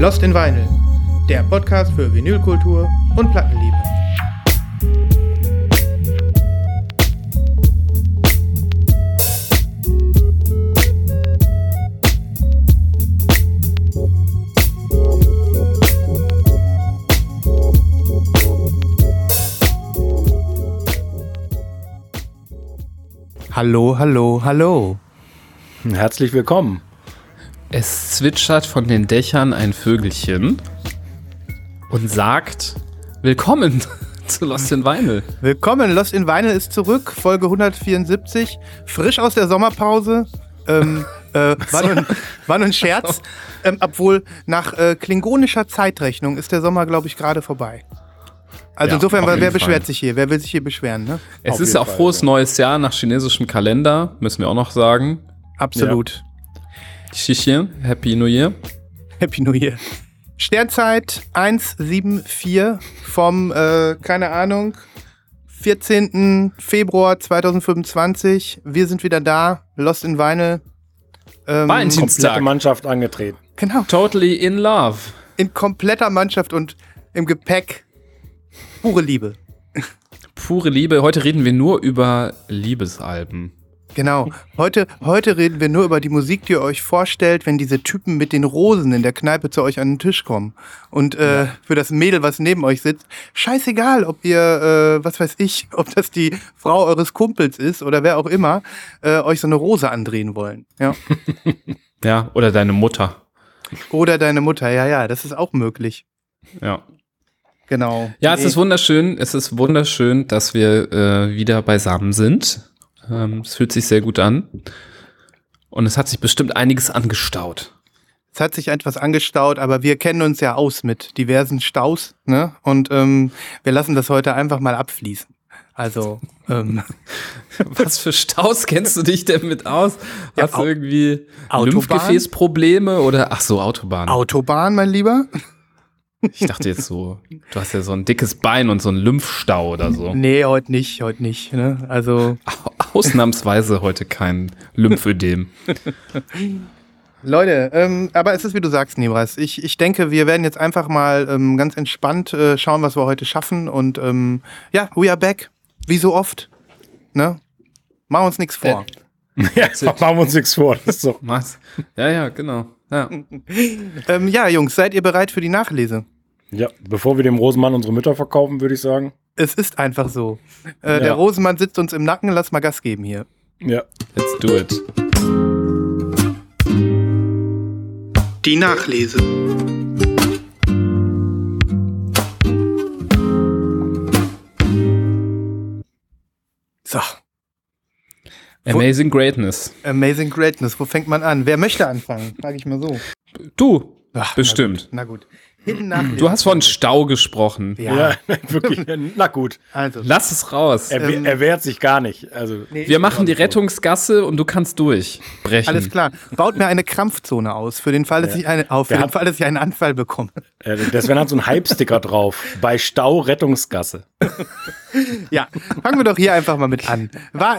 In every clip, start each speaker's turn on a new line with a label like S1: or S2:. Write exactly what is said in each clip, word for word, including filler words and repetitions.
S1: Lost in Vinyl, der Podcast für Vinylkultur und Plattenliebe. Hallo, hallo, hallo.
S2: Herzlich willkommen.
S3: Es zwitschert von den Dächern ein Vögelchen und sagt: Willkommen zu Lost in Vinyl.
S1: Willkommen, Lost in Vinyl ist zurück, Folge hundertvierundsiebzig, frisch aus der Sommerpause. Ähm, äh, war, nur ein, war nur ein Scherz, ähm, obwohl nach äh, klingonischer Zeitrechnung ist der Sommer, glaube ich, gerade vorbei. Also
S3: Ja,
S1: insofern,
S3: auf
S1: wer
S3: jeden
S1: beschwert
S3: Fall.
S1: sich hier? Wer will sich hier beschweren? Ne?
S3: Es
S2: Auf
S3: ist
S2: jeden
S3: auch
S2: Fall,
S3: frohes
S2: ja.
S3: neues Jahr nach chinesischem Kalender, müssen wir auch noch sagen.
S1: Absolut.
S3: Xixian, Happy New Year.
S1: Happy New Year. Sternzeit eins sieben vier vom, äh, keine Ahnung, vierzehnten Februar zweitausendfünfundzwanzig. Wir sind wieder da, Lost in Vinyl. Ähm,
S3: Valentinstag.
S2: Komplette Mannschaft angetreten.
S1: Genau,
S3: Totally in love.
S1: in kompletter Mannschaft und im Gepäck pure Liebe.
S3: Pure Liebe. Heute reden wir nur über Liebesalben.
S1: Genau. Heute, heute reden wir nur über die Musik, die ihr euch vorstellt, wenn diese Typen mit den Rosen in der Kneipe zu euch an den Tisch kommen. Und äh, für das Mädel, was neben euch sitzt, scheißegal, ob ihr, äh, was weiß ich, ob das die Frau eures Kumpels ist oder wer auch immer, äh, euch so eine Rose andrehen wollen. Ja.
S3: Ja, oder deine Mutter.
S1: Oder deine Mutter, ja, ja, das ist auch möglich.
S3: Ja.
S1: Genau.
S3: Ja, es
S1: Nee.
S3: ist wunderschön. Es ist wunderschön, dass wir äh, wieder beisammen sind. Ähm, es fühlt sich sehr gut an. Und es hat sich bestimmt einiges angestaut.
S1: Es hat sich etwas angestaut, aber wir kennen uns ja aus mit diversen Staus, ne? Und ähm, wir lassen das heute einfach mal abfließen. Also, ähm,
S3: Was für Staus kennst du dich denn mit aus?
S1: Ja,
S3: Hast du
S1: Au-
S3: irgendwie
S1: Autobahn?
S3: Lymphgefäßprobleme oder ach so, Autobahn.
S1: Autobahn, mein Lieber?
S3: Ich dachte jetzt so, du hast ja so ein dickes Bein und so einen Lymphstau oder so.
S1: Nee, heute nicht, heute nicht. Ne? Also,
S3: Ausnahmsweise heute kein Lymphödem.
S1: Leute, ähm, aber es ist wie du sagst, Nibras. Ich, ich denke, wir werden jetzt einfach mal ähm, ganz entspannt äh, schauen, was wir heute schaffen. Und ähm, ja, we are back. Wie so oft. Ne? Machen uns nichts vor.
S2: Ja, machen wir uns nichts vor. Das ist so.
S3: Was? Ja, ja, genau. Ja.
S1: Ähm, ja, Jungs, seid ihr bereit für die Nachlese?
S2: Ja, bevor wir dem Rosenmann unsere Mütter verkaufen, würde ich sagen.
S1: Es ist einfach so. Äh,
S2: Ja.
S1: Der Rosenmann sitzt uns im Nacken. Lass mal Gas geben hier.
S2: Ja.
S3: Let's do it.
S1: Die Nachlese. So,
S3: Amazing Greatness.
S1: Amazing Greatness. Wo fängt man an? Wer möchte anfangen? Frage ich mal so.
S3: Du,
S1: Ach,
S3: bestimmt.
S1: Na gut. Na gut. Hidden Nachlese.
S3: Du hast von Stau gesprochen.
S1: Ja,
S2: Ja, wirklich. Na gut.
S1: also.
S3: Lass es raus.
S2: Er,
S1: Ähm,
S2: er wehrt sich gar nicht. Also,
S1: Nee,
S3: Wir machen die Rettungsgasse und du kannst durchbrechen.
S1: Alles klar. Baut mir eine Krampfzone aus, für den Fall, dass ich eine, auf, für
S2: Wir
S1: den
S2: haben-
S1: Fall, dass ich einen Anfall bekomme.
S2: äh, der Sven hat so einen Hype-Sticker drauf. Bei Stau Rettungsgasse.
S1: Ja, fangen wir doch hier einfach mal mit an. War,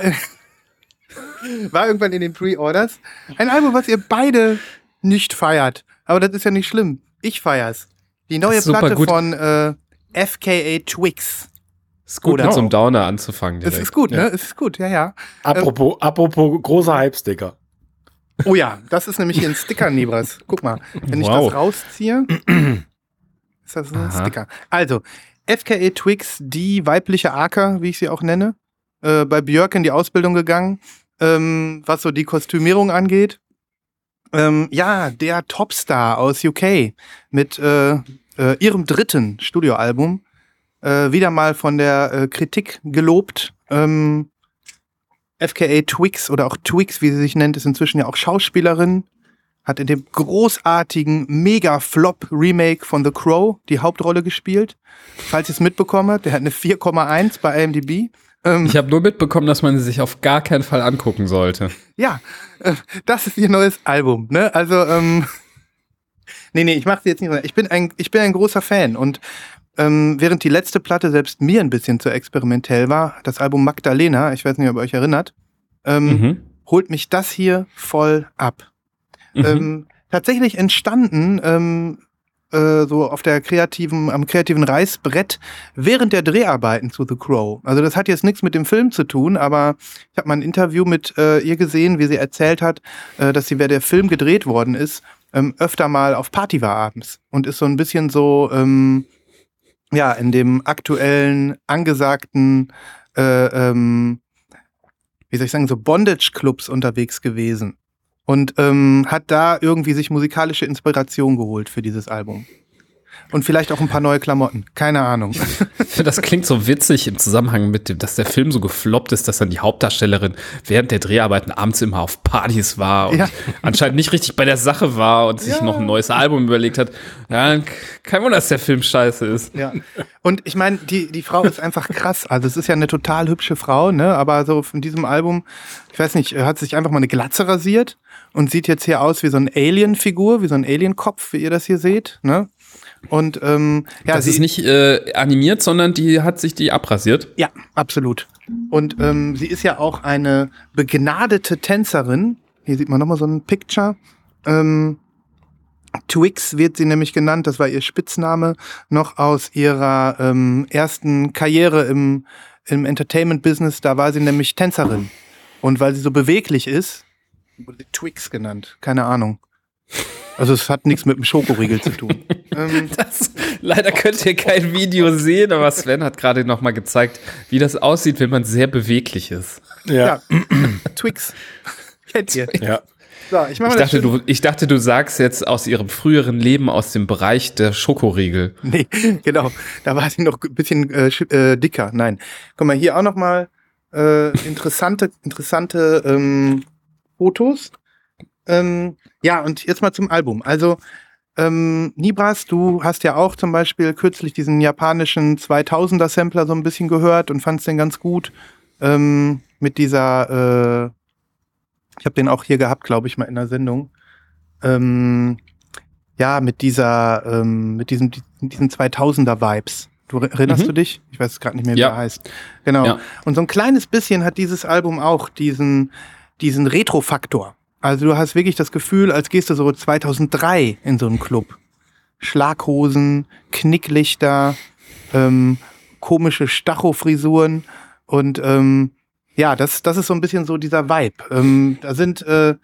S1: war irgendwann in den Pre-Orders ein Album, was ihr beide nicht feiert. Aber das ist ja nicht schlimm. Ich feier's. Die neue
S3: Super
S1: Platte
S3: gut.
S1: von äh, F K A Twigs.
S3: Ist gut,
S1: Oder-
S3: mit so einem Downer anzufangen
S1: Es
S3: direkt.
S1: ist gut, ne? Es ist gut, ja, ja.
S2: Apropos, apropos großer Hype-Sticker.
S1: Oh ja, das ist nämlich hier ein Sticker, Nibras. Guck mal, wenn ich
S3: Wow.
S1: das rausziehe, ist das ein
S3: Aha.
S1: Sticker. Also, F K A Twigs, die weibliche Arca, wie ich sie auch nenne, äh, bei Björk in die Ausbildung gegangen, ähm, was so die Kostümierung angeht. Ähm, ja, der Topstar aus U K mit äh, äh, ihrem dritten Studioalbum, äh, wieder mal von der äh, Kritik gelobt. Ähm, F K A Twigs oder auch Twigs, wie sie sich nennt, ist inzwischen ja auch Schauspielerin. Hat in dem großartigen Mega-Flop-Remake von The Crow die Hauptrolle gespielt. Falls ihr es mitbekommen habt, der hat eine vier Komma eins bei I M D B. Ähm,
S3: Ich habe nur mitbekommen, dass man sie sich auf gar keinen Fall angucken sollte.
S1: ja, äh, das ist ihr neues Album, ne? Also, ähm, nee, nee, ich mach sie jetzt nicht. Ich bin ein, ich bin ein großer Fan und ähm, während die letzte Platte selbst mir ein bisschen zu experimentell war, das Album Magdalena, ich weiß nicht, ob ihr euch erinnert, ähm,
S3: Mhm.
S1: holt mich das hier voll ab.
S3: Mhm.
S1: Ähm, tatsächlich entstanden ähm, äh, so auf der kreativen, am kreativen Reißbrett während der Dreharbeiten zu The Crow. Also das hat jetzt nichts mit dem Film zu tun, aber ich habe mal ein Interview mit äh, ihr gesehen, wie sie erzählt hat, äh, dass sie, wer der Film gedreht worden ist, ähm, öfter mal auf Party war abends und ist so ein bisschen so, ähm, ja, in dem aktuellen, angesagten, äh, ähm, wie soll ich sagen, so Bondage-Clubs unterwegs gewesen. Und ähm, hat da irgendwie sich musikalische Inspiration geholt für dieses Album. Und vielleicht auch ein paar neue Klamotten. Keine Ahnung.
S3: Das klingt so witzig im Zusammenhang mit dem, dass der Film so gefloppt ist, dass dann die Hauptdarstellerin während der Dreharbeiten abends immer auf Partys war und
S1: Ja.
S3: anscheinend nicht richtig bei der Sache war und sich
S1: Ja.
S3: noch ein neues Album überlegt hat. Ja, kein Wunder, dass der Film scheiße ist.
S1: Ja. Und ich meine, die, die Frau ist einfach krass. Also es ist ja eine total hübsche Frau, ne? Aber so von diesem Album, ich weiß nicht, hat sich einfach mal eine Glatze rasiert und sieht jetzt hier aus wie so eine Alien-Figur, wie so ein Alien-Kopf, wie ihr das hier seht, ne? Und ähm, ja,
S3: Das
S1: sie
S3: ist nicht äh, animiert, sondern die hat sich die abrasiert.
S1: Ja, absolut. Und ähm, sie ist ja auch eine begnadete Tänzerin. Hier sieht man nochmal so ein Picture. Ähm, Twix wird sie nämlich genannt, das war ihr Spitzname, noch aus ihrer ähm, ersten Karriere im, im Entertainment-Business. Da war sie nämlich Tänzerin. Und weil sie so beweglich ist, wurde sie Twix genannt. Keine Ahnung. Also es hat nichts mit dem Schokoriegel zu tun. ähm,
S3: Das, leider könnt ihr kein Video sehen, aber Sven hat gerade noch mal gezeigt, wie das aussieht, wenn man sehr beweglich ist.
S1: ja, Twix. Kennt ihr?
S2: Ja.
S1: So, ich mach mal
S3: Ich
S1: das
S3: dachte,
S1: schön-
S3: du, ich dachte, du sagst jetzt aus ihrem früheren Leben aus dem Bereich der Schokoriegel.
S1: Nee, genau. Da war sie noch ein bisschen äh, sch- äh, dicker. Nein. Guck mal, hier auch noch mal äh, interessante, interessante ähm, Fotos. Ähm, ja, und jetzt mal zum Album. Also, ähm, Nibras, du hast ja auch zum Beispiel kürzlich diesen japanischen zweitausender-Sampler so ein bisschen gehört und fandst den ganz gut. Ähm, mit dieser, äh, ich habe den auch hier gehabt, glaube ich, mal in der Sendung. Ähm, ja, mit dieser, ähm, mit diesem, diesen zweitausender-Vibes. Du erinnerst
S3: Mhm.
S1: du dich? Ich weiß gerade nicht mehr, wie
S3: Ja.
S1: er heißt. Genau.
S3: Ja.
S1: Und so ein kleines bisschen hat dieses Album auch diesen, diesen Retro-Faktor. Also du hast wirklich das Gefühl, als gehst du so zweitausenddrei in so einen Club. Schlaghosen, Knicklichter, ähm, komische Stachofrisuren und ähm, ja, das, das ist so ein bisschen so dieser Vibe. Ähm, da sind äh,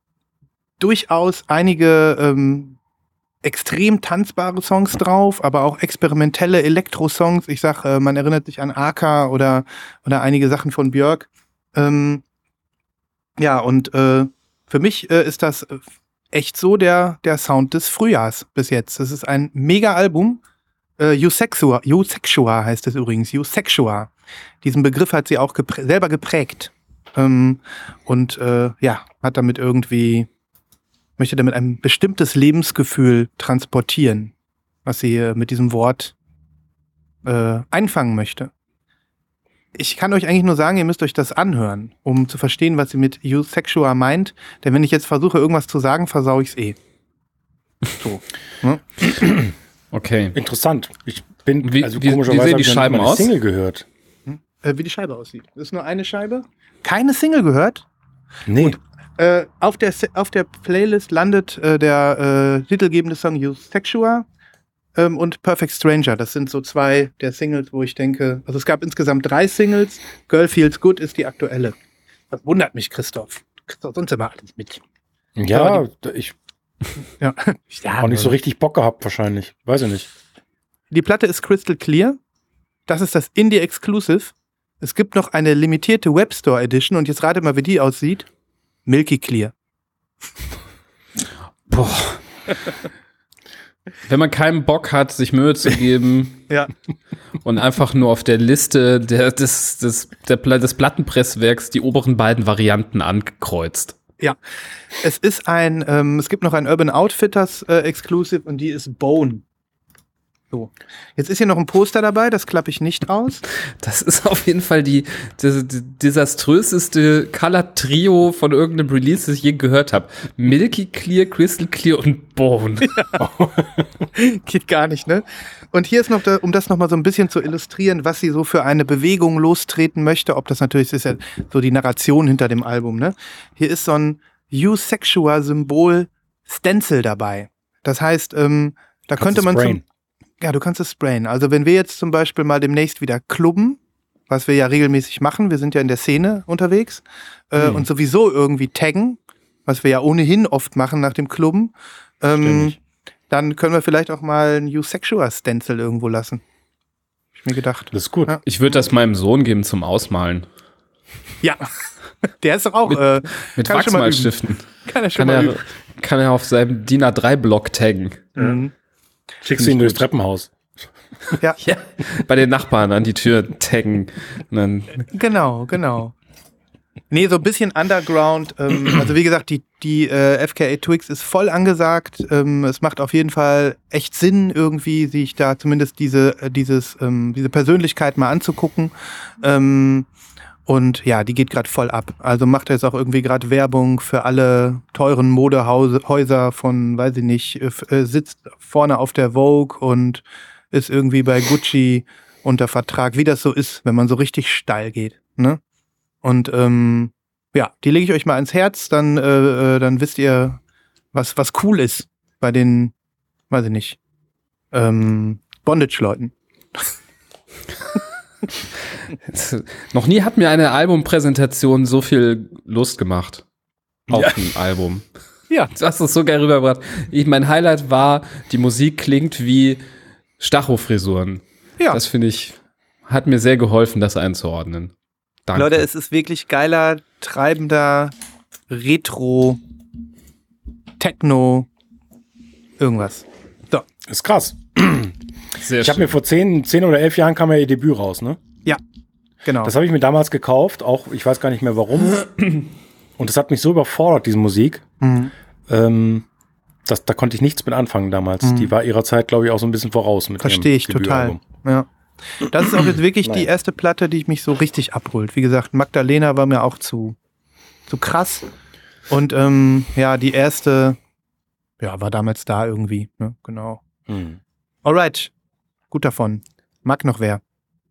S1: durchaus einige ähm, extrem tanzbare Songs drauf, aber auch experimentelle Elektro-Songs. Ich sag, äh, man erinnert sich an Aka oder, oder einige Sachen von Björk. Ähm, ja, und äh, für mich äh, ist das äh, echt so der, der Sound des Frühjahrs bis jetzt. Das ist ein Mega-Album. Äh, Eusexua, Eusexua heißt es übrigens, Eusexua. Diesen Begriff hat sie auch geprä- selber geprägt. Ähm, und äh, ja, hat damit irgendwie, möchte damit ein bestimmtes Lebensgefühl transportieren, was sie äh, mit diesem Wort äh, einfangen möchte. Ich kann euch eigentlich nur sagen, ihr müsst euch das anhören, um zu verstehen, was sie mit Eusexua meint. Denn wenn ich jetzt versuche, irgendwas zu sagen, versau ich's eh. So. Ne?
S3: Okay.
S2: Interessant. Ich bin,
S3: Wie-
S2: also
S3: wie- wie
S2: komischerweise
S3: sehen
S2: hab
S3: die
S2: ich noch
S3: Scheiben
S2: nicht mal eine
S3: aus?
S2: Single gehört.
S1: Äh, wie die Scheibe aussieht. Das ist nur eine Scheibe. Keine Single gehört.
S2: Nee.
S1: Äh, auf, der, Se- auf der Playlist landet äh, der äh, titelgebende Song Eusexua ähm, und Perfect Stranger. Das sind so zwei der Singles, wo ich denke, also es gab insgesamt drei Singles. Girl Feels Good ist die aktuelle. Das wundert mich, Christoph. Du kriegst doch sonst immer alles mit.
S2: Ja, ich
S1: Ja. ja
S2: auch nicht so richtig Bock gehabt wahrscheinlich. Weiß ich nicht.
S1: Die Platte ist crystal clear. Das ist das Indie Exclusive. Es gibt noch eine limitierte Webstore Edition und jetzt rate mal, wie die aussieht. Milky Clear.
S3: Boah. Wenn man keinen Bock hat, sich Mühe zu geben
S1: Ja.
S3: und einfach nur auf der Liste der, des, des, der, Pla- des Plattenpresswerks die oberen beiden Varianten ankreuzt.
S1: Ja. Es ist ein, ähm, es gibt noch ein Urban Outfitters äh, Exclusive und die ist Bone. So. Jetzt ist hier noch ein Poster dabei, das klappe ich nicht aus.
S3: Das ist auf jeden Fall die, die, die desaströseste Color-Trio von irgendeinem Release, das ich je gehört habe. Milky Clear, Crystal Clear und Bone.
S1: Geht gar nicht, ne? Und hier ist noch, da, um das nochmal so ein bisschen zu illustrieren, was sie so für eine Bewegung lostreten möchte, ob das natürlich, das ist ja so die Narration hinter dem Album, ne? Hier ist so ein Eusexua-Symbol Stencil dabei. Das heißt, ähm, Da
S2: Kannst
S1: könnte
S2: du
S1: man zum,
S2: sprayen.
S1: ja, du kannst es sprayen. Also wenn wir jetzt zum Beispiel mal demnächst wieder klubben, was wir ja regelmäßig machen, wir sind ja in der Szene unterwegs äh,
S2: Hm.
S1: und sowieso irgendwie taggen, was wir ja ohnehin oft machen nach dem Klubben, ähm,
S2: Ständig.
S1: dann können wir vielleicht auch mal ein You-Sexual-Stencil irgendwo lassen. Hab ich mir gedacht.
S2: Das ist gut.
S1: Ja.
S3: Ich würde das meinem Sohn geben zum Ausmalen.
S1: Ja, der ist doch auch.
S3: Mit-
S1: äh,
S3: Mit
S1: kann er schon mal üben.
S3: Wachsmalstiften.
S1: Kann er schon
S3: Kann
S1: mal
S3: er,
S1: üben.
S3: kann er auf seinem D I N A drei Block taggen.
S1: Mhm.
S2: Schickst du ihn durchs Treppenhaus.
S1: Ja,
S3: Ja, bei den Nachbarn an die Tür taggen. Und dann,
S1: genau, genau. Nee, so ein bisschen Underground. Ähm, also wie gesagt, die, die äh, F K A Twigs ist voll angesagt. Ähm, es macht auf jeden Fall echt Sinn, irgendwie sich da zumindest diese, äh, dieses, ähm, diese Persönlichkeit mal anzugucken. Ähm, und ja, die geht gerade voll ab. Also macht jetzt auch irgendwie gerade Werbung für alle teuren Modehäuser von, weiß ich nicht, äh, f- äh, sitzt vorne auf der Vogue und ist irgendwie bei Gucci unter Vertrag, wie das so ist, wenn man so richtig steil geht, ne? Und ähm, ja, die lege ich euch mal ans Herz, dann, äh, äh, dann wisst ihr, was, was cool ist bei den, weiß ich nicht, ähm, Bondage-Leuten.
S3: noch nie hat mir eine Albumpräsentation so viel Lust gemacht. Auf
S2: Ja.
S3: ein Album.
S1: Ja.
S3: Du hast es so geil rübergebracht. Ich, mein Highlight war, die Musik klingt wie Stacho-Frisuren.
S1: Ja.
S3: Das finde ich, hat mir sehr geholfen, das einzuordnen. Danke.
S1: Leute, es ist wirklich geiler, treibender, Retro, Techno, irgendwas. So,
S2: Ist krass.
S3: sehr
S2: Ich habe
S3: schön.
S2: mir vor zehn, zehn oder elf Jahren kam ja ihr Debüt raus, ne?
S1: genau.
S2: Das habe ich mir damals gekauft, auch ich weiß gar nicht mehr warum. Und das hat mich so überfordert, diese Musik.
S1: Mhm.
S2: Ähm, das, da konnte ich nichts mit anfangen damals.
S1: Mhm.
S2: Die war ihrer Zeit, glaube ich, auch so ein bisschen voraus mit
S1: Verstehe
S2: ihrem
S1: ich total.
S2: Debütalbum.
S1: Ja. Das ist auch jetzt wirklich die
S2: Nein.
S1: erste Platte, die mich so richtig abholt. Wie gesagt, Magdalena war mir auch zu, zu krass. Und ähm, ja, die erste, ja, war damals da irgendwie. Ne? Genau.
S2: Hm.
S1: Alright. Gut davon. Mag noch wer.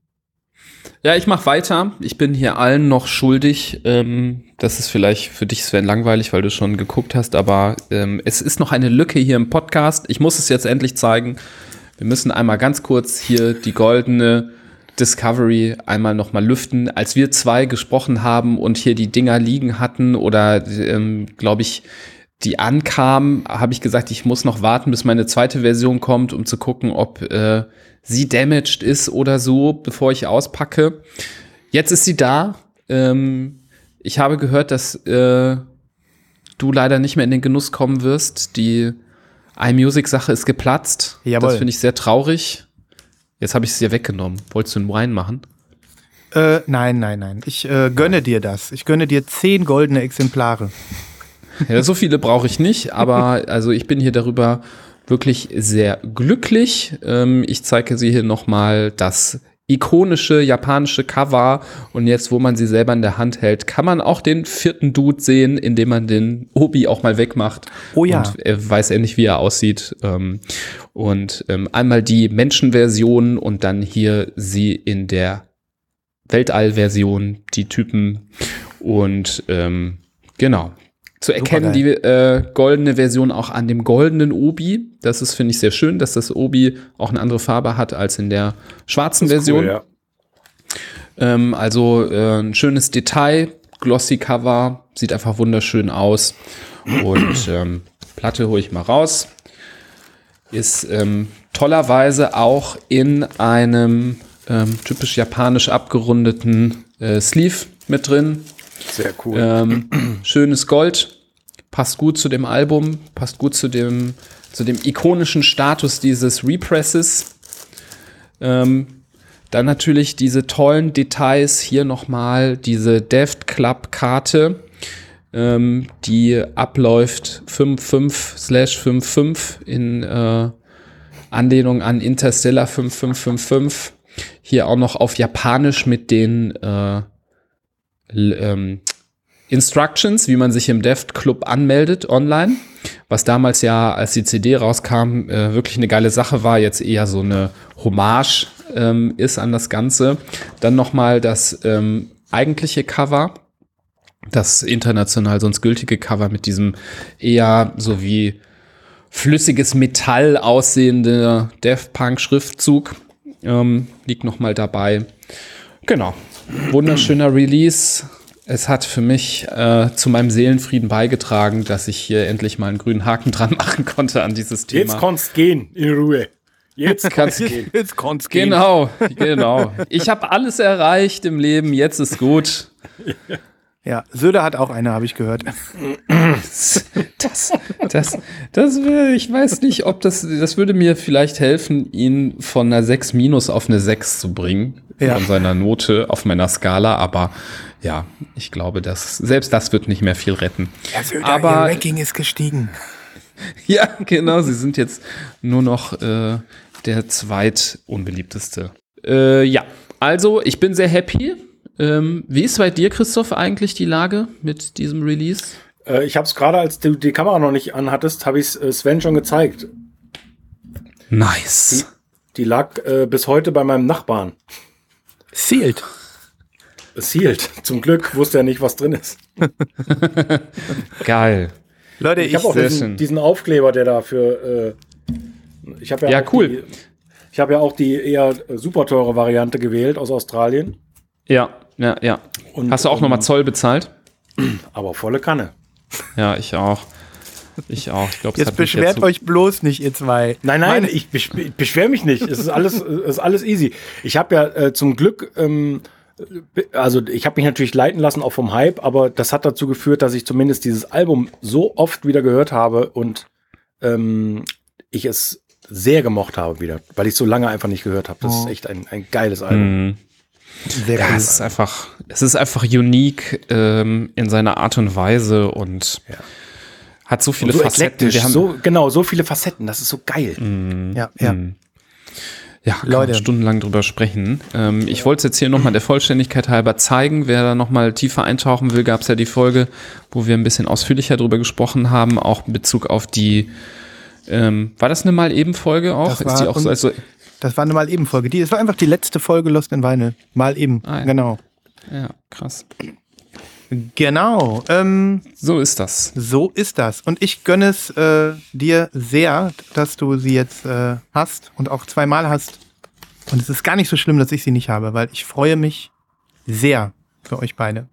S3: Ja, ich mache weiter. Ich bin hier allen noch schuldig. Ähm, das ist vielleicht für dich, Sven, langweilig, weil du schon geguckt hast, aber ähm, es ist noch eine Lücke hier im Podcast. Ich muss es jetzt endlich zeigen. Wir müssen einmal ganz kurz hier die goldene Discovery einmal noch mal lüften. Als wir zwei gesprochen haben und hier die Dinger liegen hatten oder, ähm, glaube ich, die ankamen, habe ich gesagt, ich muss noch warten, bis meine zweite Version kommt, um zu gucken, ob äh, sie damaged ist oder so, bevor ich auspacke. Jetzt ist sie da. Ähm, ich habe gehört, dass äh, du leider nicht mehr in den Genuss kommen wirst. Die iMusic-Sache ist geplatzt.
S1: Jawohl.
S3: Das finde ich sehr traurig. Jetzt habe ich es dir weggenommen. Wolltest du einen Wine machen?
S1: Äh, nein, nein, nein. Ich äh, gönne dir das. Ich gönne dir zehn goldene Exemplare.
S3: Ja, so viele brauche ich nicht, aber also ich bin hier darüber wirklich sehr glücklich. Ähm, ich zeige sie hier nochmal das ikonische japanische Cover und jetzt, wo man sie selber in der Hand hält, kann man auch den vierten Dude sehen, indem man den Obi auch mal wegmacht.
S1: Oh ja.
S3: Und er weiß endlich, wie er aussieht. Ähm, und ähm, einmal die Menschenversion und dann hier sie in der Weltall-Version, die Typen und ähm, genau. Zu erkennen die äh, goldene Version auch an dem goldenen Obi. Das ist, finde ich, sehr schön, dass das Obi auch eine andere Farbe hat als in der schwarzen
S2: Das ist
S3: Version.
S2: cool, ja.
S3: Ähm, also äh, ein schönes Detail, glossy Cover, sieht einfach wunderschön aus. Und ähm, Platte hole ich mal raus. Ist ähm, tollerweise auch in einem ähm, typisch japanisch abgerundeten äh, Sleeve mit drin.
S2: Sehr cool.
S3: Ähm, schönes Gold, passt gut zu dem Album, passt gut zu dem, zu dem ikonischen Status dieses Represses. Ähm, dann natürlich diese tollen Details, hier nochmal diese Deft Club Karte, ähm, die abläuft fünf fünf slash fünf fünf in äh, Anlehnung an Interstellar fünf fünf fünf fünf. Hier auch noch auf Japanisch mit den äh, Ähm, Instructions, wie man sich im Deft Club anmeldet online, was damals ja, als die C D rauskam, äh, wirklich eine geile Sache war, jetzt eher so eine Hommage ähm, ist an das Ganze. Dann nochmal das ähm, eigentliche Cover, das international sonst gültige Cover mit diesem eher so wie flüssiges Metall aussehende Daft Punk Schriftzug ähm, liegt noch mal dabei. Genau, wunderschöner Release. Es hat für mich äh, zu meinem Seelenfrieden beigetragen, dass ich hier endlich mal einen grünen Haken dran machen konnte an dieses Thema.
S2: Jetzt kannst gehen, in Ruhe. Jetzt kannst gehen.
S1: Jetzt kann's gehen.
S3: Genau, genau. Ich habe alles erreicht im Leben, jetzt ist gut.
S1: Ja, Söder hat auch eine, habe ich gehört.
S3: Das, das, das wäre, ich weiß nicht, ob das, das würde mir vielleicht helfen, ihn von einer sechs minus auf eine sechs zu bringen.
S1: Ja.
S3: Von seiner Note auf meiner Skala, aber ja, ich glaube, dass selbst das wird nicht mehr viel retten.
S1: Ja, Söder,
S3: aber
S1: ihr Ranking ist gestiegen.
S3: ja, genau, sie sind jetzt nur noch äh, der zweitunbeliebteste. Äh, ja, also ich bin sehr happy. Ähm, wie ist bei dir, Christoph, eigentlich die Lage mit diesem Release?
S2: Äh, ich habe es gerade, als du die Kamera noch nicht anhattest, habe ich es äh, Sven schon gezeigt.
S3: Nice.
S2: Die, die lag äh, bis heute bei meinem Nachbarn.
S1: Sealed.
S2: Sealed. Zum Glück wusste er nicht, was drin ist.
S3: Geil.
S1: Leute,
S2: Ich
S1: ich,
S2: habe auch
S3: sehr
S2: diesen,
S3: schön.
S2: diesen Aufkleber, der da für. Äh, ich habe ja,
S3: Ja,
S2: auch
S3: cool.
S2: Die, ich habe ja auch die eher äh, super teure Variante gewählt aus Australien.
S3: Ja, ja, ja.
S2: Und,
S3: Hast du auch
S2: ähm,
S3: nochmal Zoll bezahlt?
S2: Aber volle Kanne.
S3: Ja, ich auch. Ich auch. Ich glaube,
S1: jetzt beschwert euch bloß nicht, ihr zwei.
S2: Nein, nein,
S1: Meine-
S2: ich, besch ich beschwere mich nicht. Es ist alles, es ist alles easy. Ich habe ja äh, zum Glück, ähm, also ich habe mich natürlich leiten lassen, auch vom Hype, aber das hat dazu geführt, dass ich zumindest dieses Album so oft wieder gehört habe und ähm, ich es sehr gemocht habe wieder, weil ich so lange einfach nicht gehört habe. Das
S1: Oh.
S2: ist echt ein, ein geiles Album.
S3: Mhm.
S1: Sehr
S3: Ja,
S1: cool.
S3: es ist einfach, es ist einfach unique ähm, in seiner Art und Weise und
S2: Ja.
S3: hat so viele
S2: Und so
S3: Facetten.
S2: eklektisch,
S3: Wir haben,
S2: so, genau, so viele Facetten, das ist so geil.
S1: Ja, ja.
S3: Mhm. Ja, kann
S1: Leute.
S3: man stundenlang drüber sprechen. Ähm, ich wollte es jetzt hier nochmal der Vollständigkeit halber zeigen. Wer da nochmal tiefer eintauchen will, gab es ja die Folge, wo wir ein bisschen ausführlicher drüber gesprochen haben, auch in Bezug auf die, ähm, war das eine Mal-Eben-Folge auch?
S1: Das
S3: Ist
S1: war
S3: die auch so,
S1: un-
S3: also,
S1: Das war eine Mal-Eben-Folge. Die, es war einfach die letzte Folge Lost in Vinyl. Mal eben.
S3: Ah, ja.
S1: Genau.
S3: ja, krass.
S1: Genau. Ähm,
S3: So ist das.
S1: so ist das. Und ich gönne es äh, dir sehr, dass du sie jetzt äh, hast und auch zweimal hast. Und es ist gar nicht so schlimm, dass ich sie nicht habe, weil ich freue mich sehr für euch beide.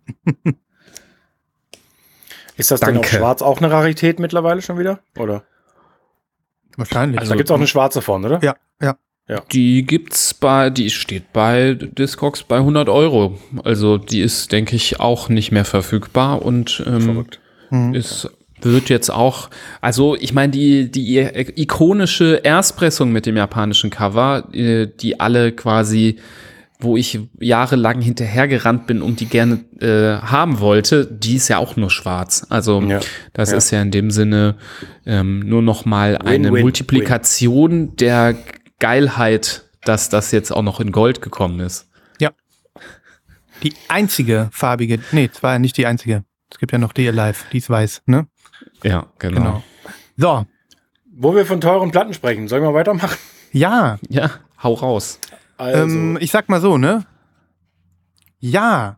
S2: Ist das denn auf
S3: Danke.
S2: Schwarz auch eine Rarität mittlerweile schon wieder? Oder?
S1: Wahrscheinlich.
S3: Also-
S2: Da gibt es auch eine schwarze von, oder?
S1: ja, ja.
S3: Die gibt's bei, die steht bei Discogs bei hundert Euro. Also die ist, denke ich, auch nicht mehr verfügbar und ähm,
S2: Verrückt.
S1: Mhm.
S3: es wird jetzt auch, also ich meine, die, die ikonische Erstpressung mit dem japanischen Cover, äh, die alle quasi, wo ich jahrelang hinterhergerannt bin und die gerne äh, haben wollte, die ist ja auch nur schwarz. Also
S2: Ja.
S3: das
S2: Ja.
S3: ist ja in dem Sinne ähm, nur noch mal eine
S2: Win-win-win.
S3: Multiplikation der Geilheit, dass das jetzt auch noch in Gold gekommen ist.
S1: Ja. Die einzige farbige, nee, es war ja nicht die einzige. Es gibt ja noch die Alive, die ist weiß, ne?
S3: Ja, genau.
S1: Genau. So,
S2: Wo wir von teuren Platten sprechen, sollen wir weitermachen?
S1: ja,
S3: Ja, hau raus.
S2: Also,
S1: ähm, ich sag mal so, ne? Ja.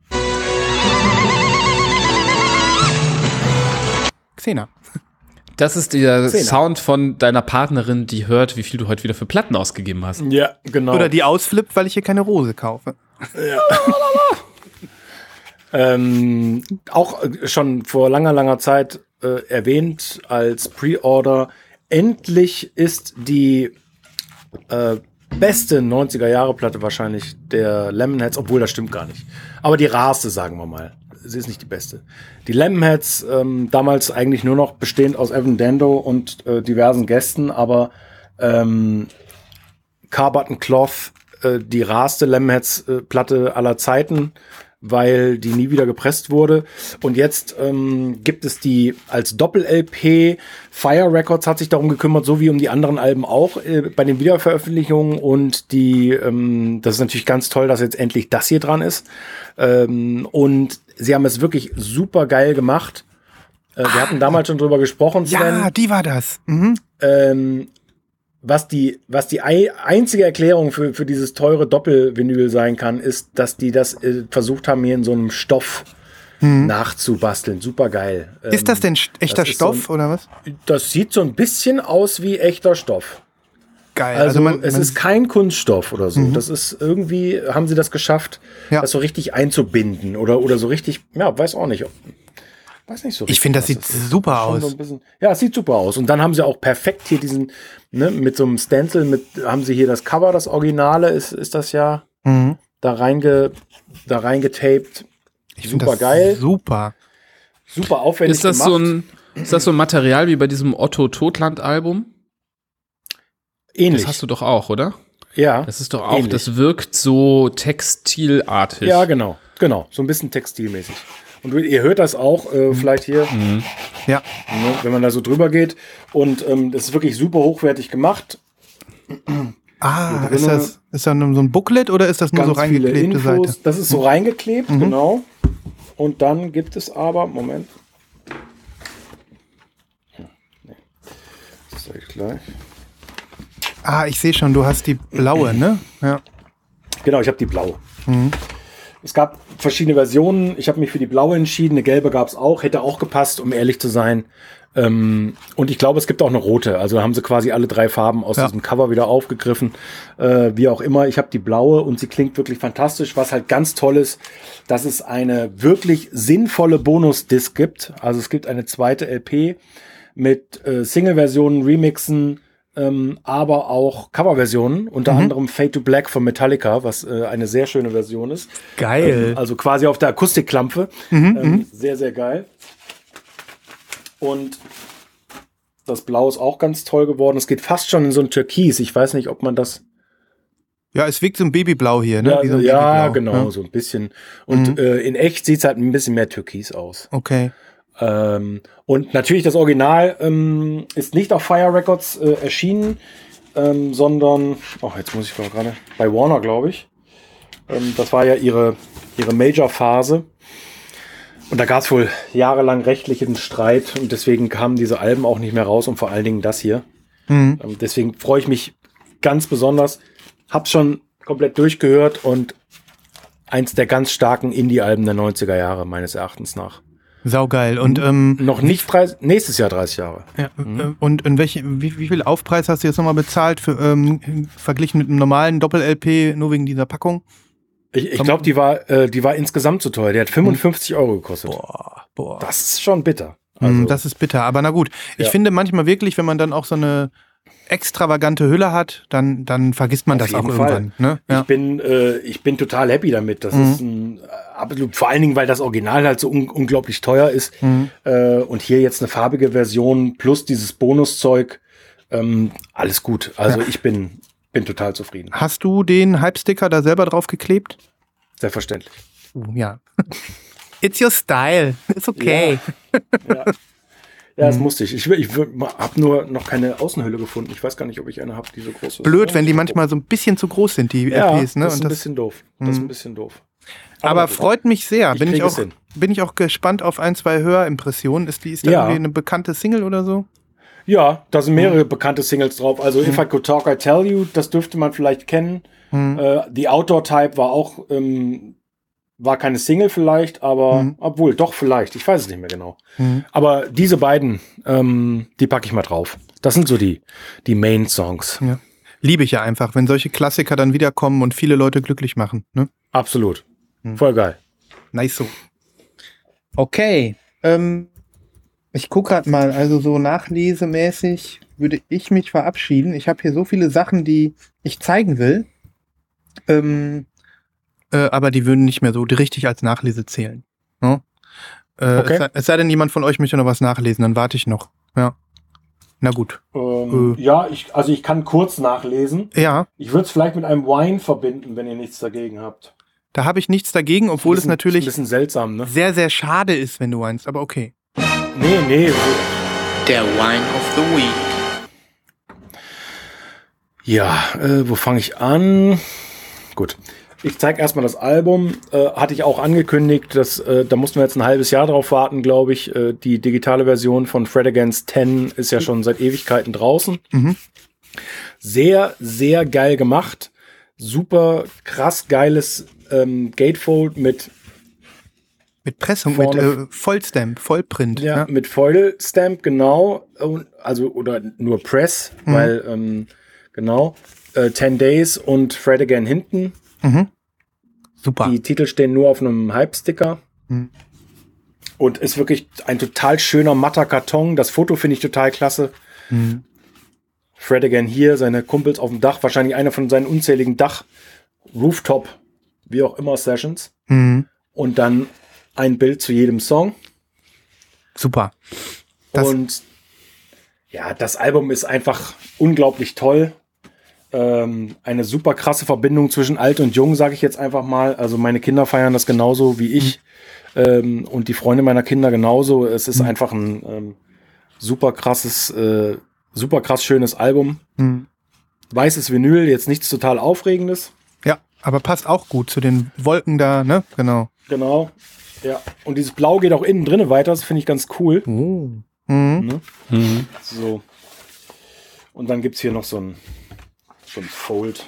S1: Xena.
S3: Das ist der
S2: Zehner.
S3: Sound von deiner Partnerin, die hört, wie viel du heute wieder für Platten ausgegeben hast.
S2: ja, genau.
S1: Oder die ausflippt, weil ich hier keine Rose kaufe.
S2: Ähm, auch äh, schon vor langer, langer Zeit äh, erwähnt als Pre-Order. Endlich ist die äh, beste neunziger-Jahre-Platte wahrscheinlich der Lemonheads, obwohl das stimmt gar nicht. Aber die rarste, sagen wir mal. Sie ist nicht die beste. Die Lemonheads, ähm, damals eigentlich nur noch bestehend aus Evan Dando und äh, diversen Gästen, aber ähm, Carbon Cloth, äh, die rarste Lemonheads-Platte aller Zeiten, weil die nie wieder gepresst wurde. Und jetzt ähm, gibt es die als Doppel-L P. Fire Records hat sich darum gekümmert, so wie um die anderen Alben auch äh, bei den Wiederveröffentlichungen. Und die, ähm, das ist natürlich ganz toll, dass jetzt endlich das hier dran ist. Ähm, und sie haben es wirklich super geil gemacht. Äh, wir hatten damals schon drüber gesprochen, Sven.
S1: Ja, die war das. Mhm.
S2: Ähm, was die, was die ei- einzige Erklärung für, für dieses teure Doppelvinyl sein kann, ist, dass die das äh, versucht haben, hier in so einem Stoff mhm. nachzubasteln. Super geil.
S1: Ist das denn echter das Stoff so ein, oder was?
S2: Das sieht so ein bisschen aus wie echter Stoff.
S1: Geil.
S2: Also,
S1: also man,
S2: es
S1: man
S2: ist kein Kunststoff oder so. Mhm. Das ist irgendwie, haben sie das geschafft, ja. das so richtig einzubinden oder, oder so richtig, ja, weiß auch nicht. Weiß nicht so richtig.
S1: Ich finde, das sieht das super aus.
S2: So ein bisschen, ja, es sieht super aus. Und dann haben sie auch perfekt hier diesen, ne, mit so einem Stencil, mit, haben sie hier das Cover, das Originale, ist, ist das ja mhm. da reinge, da reingetaped.
S1: Ich finde das geil. Super.
S2: Super aufwendig
S3: ist das
S2: gemacht.
S3: So ein, ist das so ein Material wie bei diesem Otto Totland-Album?
S2: Ähnlich.
S3: Das hast du doch auch, oder?
S2: Ja.
S3: Das ist doch auch,
S2: ähnlich.
S3: Das wirkt so textilartig.
S2: Ja, genau. Genau. So ein bisschen textilmäßig. Und ihr hört das auch, äh, vielleicht hier,
S3: mhm.
S1: ja.
S2: ne, wenn man da so drüber geht. Und ähm, das ist wirklich super hochwertig gemacht.
S1: Ah, ist das, ist das so ein Booklet oder ist das nur so reingeklebte Seite?
S2: Das ist so reingeklebt, mhm. genau. Und dann gibt es aber, Moment. Nee. Das sage ich gleich.
S1: Ah, ich sehe schon, du hast die blaue, ne? Ja.
S2: Genau, ich habe die blaue.
S1: Mhm.
S2: Es gab verschiedene Versionen. Ich habe mich für die blaue entschieden. Eine gelbe gab es auch. Hätte auch gepasst, um ehrlich zu sein. Ähm, und ich glaube, es gibt auch eine rote. Also haben sie quasi alle drei Farben aus ja. diesem Cover wieder aufgegriffen. Äh, wie auch immer. Ich habe die blaue und sie klingt wirklich fantastisch. Was halt ganz toll ist, dass es eine wirklich sinnvolle Bonus-Disc gibt. Also es gibt eine zweite L P mit äh, Single-Versionen, Remixen, Ähm, aber auch Coverversionen, unter mhm. anderem Fade to Black von Metallica, was äh, eine sehr schöne Version ist.
S1: Geil.
S2: Ähm, also quasi auf der Akustikklampe.
S1: Mhm,
S2: ähm, sehr, sehr geil. Und das Blau ist auch ganz toll geworden. Es geht fast schon in so ein Türkis. Ich weiß nicht, ob man das...
S1: Ja, es wirkt so ein Babyblau hier, ne?
S2: Ja,
S1: Wie so ein
S2: ja
S1: Babyblau.
S2: genau,
S1: ja.
S2: so ein bisschen. Und mhm. äh, in echt sieht es halt ein bisschen mehr Türkis aus.
S1: Okay.
S2: Ähm, und natürlich das Original ähm, ist nicht auf Fire Records äh, erschienen, ähm, sondern, oh, jetzt muss ich gerade, bei Warner, glaube ich. Ähm, das war ja ihre, ihre Major-Phase. Und da gab es wohl jahrelang rechtlichen Streit und deswegen kamen diese Alben auch nicht mehr raus und vor allen Dingen das hier.
S1: Mhm.
S2: Ähm, deswegen freue ich mich ganz besonders. Hab's schon komplett durchgehört und eins der ganz starken Indie-Alben der neunziger Jahre, meines Erachtens nach.
S1: Saugeil. Und ähm,
S2: noch nicht dreißig, nächstes Jahr dreißig Jahre.
S1: Ja, mhm. Und in welche, wie, wie viel Aufpreis hast du jetzt nochmal bezahlt für ähm, verglichen mit einem normalen Doppel-L P, nur wegen dieser Packung?
S2: Ich, ich glaube, die war, äh, die war insgesamt zu teuer. Die hat fünfundfünfzig Euro gekostet.
S1: Boah, boah.
S2: Das ist schon bitter. Also,
S1: das ist bitter, aber na gut. Ich
S2: ja.
S1: finde manchmal wirklich, wenn man dann auch so eine extravagante Hülle hat, dann, dann vergisst man
S2: Auf
S1: das auch
S2: jeden Fall.
S1: irgendwann. Ne? Ja.
S2: Ich bin, äh, ich bin total happy damit. Das
S1: Mhm.
S2: ist ein absolut, vor allen Dingen, weil das Original halt so un unglaublich teuer ist.
S1: Mhm.
S2: Äh, und hier jetzt eine farbige Version plus dieses Bonuszeug. Ähm, alles gut. Also
S1: Ja.
S2: ich bin, bin total zufrieden.
S1: Hast du den Hype-Sticker da selber drauf geklebt?
S2: Selbstverständlich.
S1: Uh, ja. It's your style. It's okay.
S2: Ja, ja. ja das
S1: Mhm.
S2: musste ich. Ich, ich habe nur noch keine Außenhülle gefunden. Ich weiß gar nicht, ob ich eine habe, die so groß ist.
S1: Blöd, wenn die manchmal so ein bisschen zu groß sind, die
S2: ja,
S1: L Ps. Ne?
S2: das ist
S1: Und
S2: ein
S1: das,
S2: bisschen doof. Das ist
S1: Mhm.
S2: ein bisschen doof.
S1: aber
S2: gut.
S1: freut mich sehr.
S2: Ich
S1: Bin ich,
S2: krieg es
S1: auch,
S2: hin.
S1: bin ich auch gespannt auf ein, zwei Hörimpressionen. Ist, die, ist da
S2: Ja.
S1: irgendwie eine bekannte Single oder so?
S2: Ja, da sind mehrere bekannte Singles drauf. Also If I Could Talk, I Tell You, das dürfte man vielleicht kennen.
S1: Mhm.
S2: Äh, The Outdoor Type war auch, ähm, war keine Single vielleicht, aber
S1: Mhm.
S2: obwohl, doch vielleicht. Ich weiß es nicht mehr genau.
S1: Mhm.
S2: Aber diese beiden, ähm, die packe ich mal drauf. Das sind so die, die Main-Songs.
S1: Ja. Liebe ich ja einfach, wenn solche Klassiker dann wiederkommen und viele Leute glücklich machen. Ne?
S2: Absolut.
S1: Mhm.
S2: Voll geil.
S1: Nice so. Okay. Ähm, ich gucke gerade mal, also so nachlesemäßig würde ich mich verabschieden. Ich habe hier so viele Sachen, die ich zeigen will. Ähm, äh, aber die würden nicht mehr so richtig als Nachlese zählen. Ne? Äh,
S2: Okay.
S1: es, sei, es sei denn, jemand von euch möchte noch was nachlesen, dann warte ich noch. Ja. Na gut.
S2: Ähm,
S1: Äh.
S2: Ja, ich, also ich kann kurz nachlesen.
S1: Ja,
S2: Ich würde es vielleicht mit einem Wine verbinden, wenn ihr nichts dagegen habt.
S1: da habe ich nichts dagegen, obwohl es
S2: Bisschen-
S1: natürlich
S2: Ist ein bisschen seltsam, ne?
S1: sehr, sehr schade ist, wenn du weinst, aber okay.
S2: Nee, nee.
S4: Der Wine of the Week.
S2: Ja, äh, wo fange ich an? Gut. Ich zeige erstmal das Album. Äh, hatte ich auch angekündigt, dass, äh, da mussten wir jetzt ein halbes Jahr drauf warten, glaube ich. Äh, die digitale Version von Fred Against zehn ist ja schon seit Ewigkeiten draußen.
S1: Mhm.
S2: Sehr, sehr geil gemacht. Super krass geiles ähm, Gatefold mit
S1: Mit Pressung,
S2: Vorne-
S1: mit äh, Vollstamp, Vollprint.
S2: Ja,
S1: Ja.
S2: mit Foil Stamp, genau. Und- Also, oder nur Press,
S1: Mhm.
S2: weil, ähm, genau. Äh, Ten Days und Fred Again hinten.
S1: Super.
S2: Die Titel stehen nur auf einem Hype-Sticker.
S1: Mhm.
S2: Und ist wirklich ein total schöner, matter Karton. Das Foto finde ich total klasse.
S1: Mhm.
S2: Fred Again hier, seine Kumpels auf dem Dach. Wahrscheinlich einer von seinen unzähligen Dach, Rooftop, wie auch immer, Sessions.
S1: Mhm.
S2: Und dann ein Bild zu jedem Song.
S1: Super. Das-
S2: Und ja, das Album ist einfach unglaublich toll. Ähm, eine super krasse Verbindung zwischen alt und jung, sage ich jetzt einfach mal. Also meine Kinder feiern das genauso wie ich. Ähm, und die Freunde meiner Kinder genauso. Es ist einfach ein ähm, super krasses, äh, super krass schönes Album.
S1: Mhm.
S2: Weißes Vinyl, jetzt nichts total Aufregendes.
S1: Ja, aber passt auch gut zu den Wolken da, ne? Genau.
S2: Genau. Ja. Und dieses Blau geht auch innen drinne weiter. Das finde ich ganz cool.
S1: Oh. Mhm.
S2: Ne?
S3: Mhm.
S2: So. Und dann gibt es hier noch so ein, so ein Fold.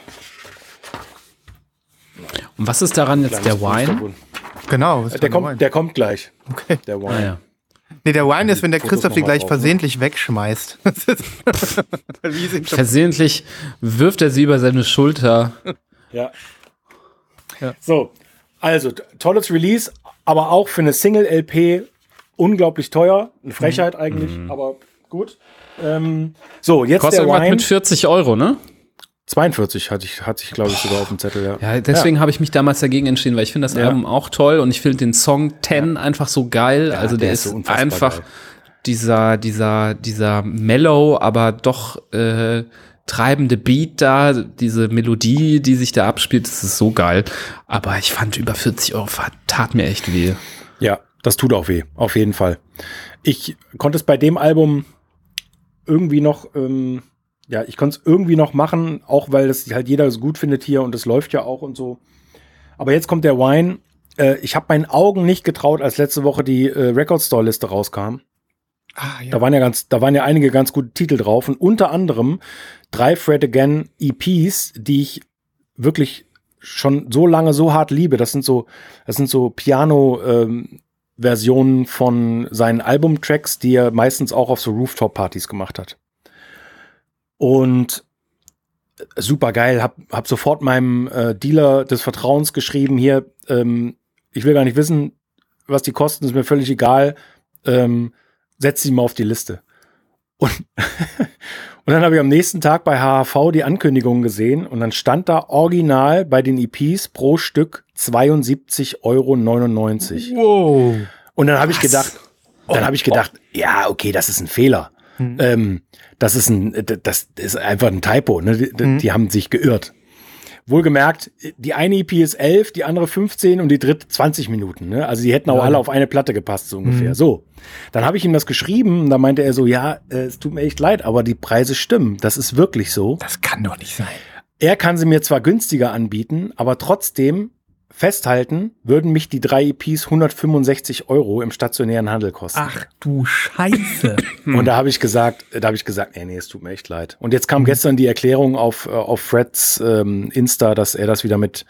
S3: Und was ist daran jetzt der
S2: Kleines
S3: Wine?
S2: Posterbuch.
S1: Genau. was
S2: Der
S1: war
S2: kommt, der kommt gleich.
S1: Okay.
S2: Der Wine.
S3: Ah, ja.
S1: Nee, der Wine ist, wenn der
S2: Fotos
S1: Christoph den
S2: noch mal
S1: gleich
S2: drauf, ne?
S1: versehentlich wegschmeißt. Das ist- Wie sie ihn schon-
S3: Versehentlich wirft er sie über seine Schulter.
S2: Ja.
S1: Ja.
S2: So, also t- tolles Release, aber auch für eine Single-L P unglaublich teuer. Eine Frechheit eigentlich, aber gut. Ähm, so, jetzt
S3: Kostet
S2: der
S3: irgendwas
S2: Wine.
S3: mit vierzig Euro, ne?
S2: zweiundvierzig hatte ich, hatte ich glaube ich, sogar auf dem Zettel, ja.
S3: Ja, deswegen habe ich mich damals dagegen entschieden, weil ich finde das
S2: Ja.
S3: Album auch toll und ich finde den Song zehn einfach so geil. also der,
S2: der ist
S3: ist
S2: so unfassbar
S3: einfach
S2: geil.
S3: dieser, dieser, dieser mellow, aber doch äh, treibende Beat da, diese Melodie, die sich da abspielt, das ist so geil. Aber ich fand über vierzig Euro tat mir echt weh.
S2: Ja, das tut auch weh, auf jeden Fall. Ich konnte es bei dem Album irgendwie noch, ähm, ja, ich konnte es irgendwie noch machen, auch weil das halt jeder so gut findet hier und es läuft ja auch und so. Aber jetzt kommt der Wine. Äh, ich habe meinen Augen nicht getraut, als letzte Woche die äh, Record Store Liste rauskam.
S1: Ah, ja.
S2: Da waren ja ganz, da waren ja einige ganz gute Titel drauf und unter anderem drei Fred Again E Ps, die ich wirklich schon so lange so hart liebe. Das sind so, das sind so Piano ähm, Versionen von seinen Albumtracks, die er meistens auch auf so Rooftop-Partys gemacht hat. Und super geil, hab, hab sofort meinem äh, Dealer des Vertrauens geschrieben, hier, ähm, ich will gar nicht wissen, was die kosten, ist mir völlig egal, ähm, setz sie mal auf die Liste. Und, und dann habe ich am nächsten Tag bei H H V die Ankündigung gesehen und dann stand da original bei den E Ps pro Stück zweiundsiebzig Euro neunundneunzig.
S1: Wow.
S2: Und dann habe ich gedacht, dann habe ich gedacht, ja, okay, das ist ein Fehler.
S1: Mhm.
S2: Ähm, das ist ein, das ist einfach ein Typo. Ne? Die,
S1: Mhm.
S2: die haben sich geirrt. Wohlgemerkt, die eine E P ist elf, die andere fünfzehn und die dritte zwanzig Minuten. Ne? Also die hätten auch
S1: Ja.
S2: alle auf eine Platte gepasst, so ungefähr.
S1: Mhm.
S2: So, dann habe ich ihm das geschrieben und da meinte er so, ja, äh, es tut mir echt leid, aber die Preise stimmen. Das ist wirklich so.
S1: Das kann doch nicht sein.
S2: Er kann sie mir zwar günstiger anbieten, aber trotzdem festhalten, würden mich die drei E Ps hundertfünfundsechzig Euro im stationären Handel kosten.
S1: Ach du Scheiße.
S2: Und da habe ich gesagt, da habe ich gesagt, nee, nee, es tut mir echt leid. Und jetzt kam gestern die Erklärung auf, äh, auf Freds ähm, Insta, dass er das wieder mit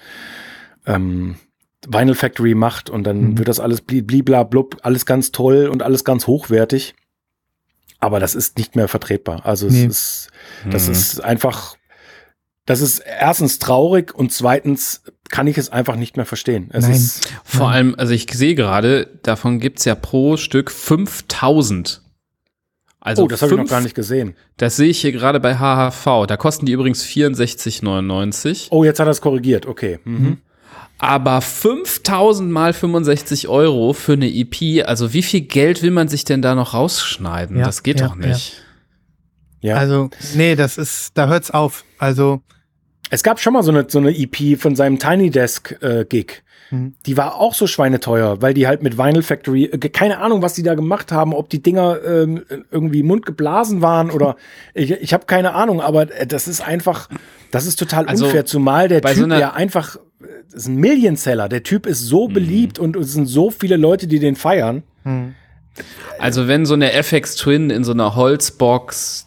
S2: ähm, Vinyl Factory macht und dann
S1: Mhm.
S2: wird das alles bli- bliblablub, alles ganz toll und alles ganz hochwertig. Aber das ist nicht mehr vertretbar. Also es
S1: Nee.
S2: ist, das
S3: Mhm.
S2: ist einfach, das ist erstens traurig und zweitens kann ich es einfach nicht mehr verstehen. Es
S1: Nein.
S2: ist,
S3: Vor allem, also ich sehe gerade, davon gibt's ja pro Stück fünftausend. Also
S2: oh, das habe ich noch
S3: fünf-
S2: gar nicht gesehen.
S3: Das sehe ich hier gerade bei H H V. Da kosten die übrigens vierundsechzig neunundneunzig.
S2: Oh, jetzt hat er es korrigiert. Okay. Mhm.
S3: Aber fünftausend mal fünfundsechzig Euro für eine E P, also wie viel Geld will man sich denn da noch rausschneiden?
S1: Ja,
S3: das geht
S1: ja,
S3: doch nicht.
S2: Ja.
S1: Also, nee, das ist, da hört's auf. Also,
S2: Es gab schon mal so eine, so eine E P von seinem Tiny Desk äh, Gig.
S1: Mhm.
S2: Die war auch so schweineteuer, weil die halt mit Vinyl Factory, äh, keine Ahnung, was die da gemacht haben, ob die Dinger ähm, irgendwie mundgeblasen waren oder ich, ich habe keine Ahnung, aber äh, das ist einfach, das ist total
S3: Also,
S2: unfair, zumal der
S3: bei
S2: Typ
S3: so einer-
S2: ja einfach, äh, das ist ein Million-Seller, der Typ ist so beliebt und es sind so viele Leute, die den feiern.
S1: hm.
S3: Also wenn so eine F X Twin in so einer Holzbox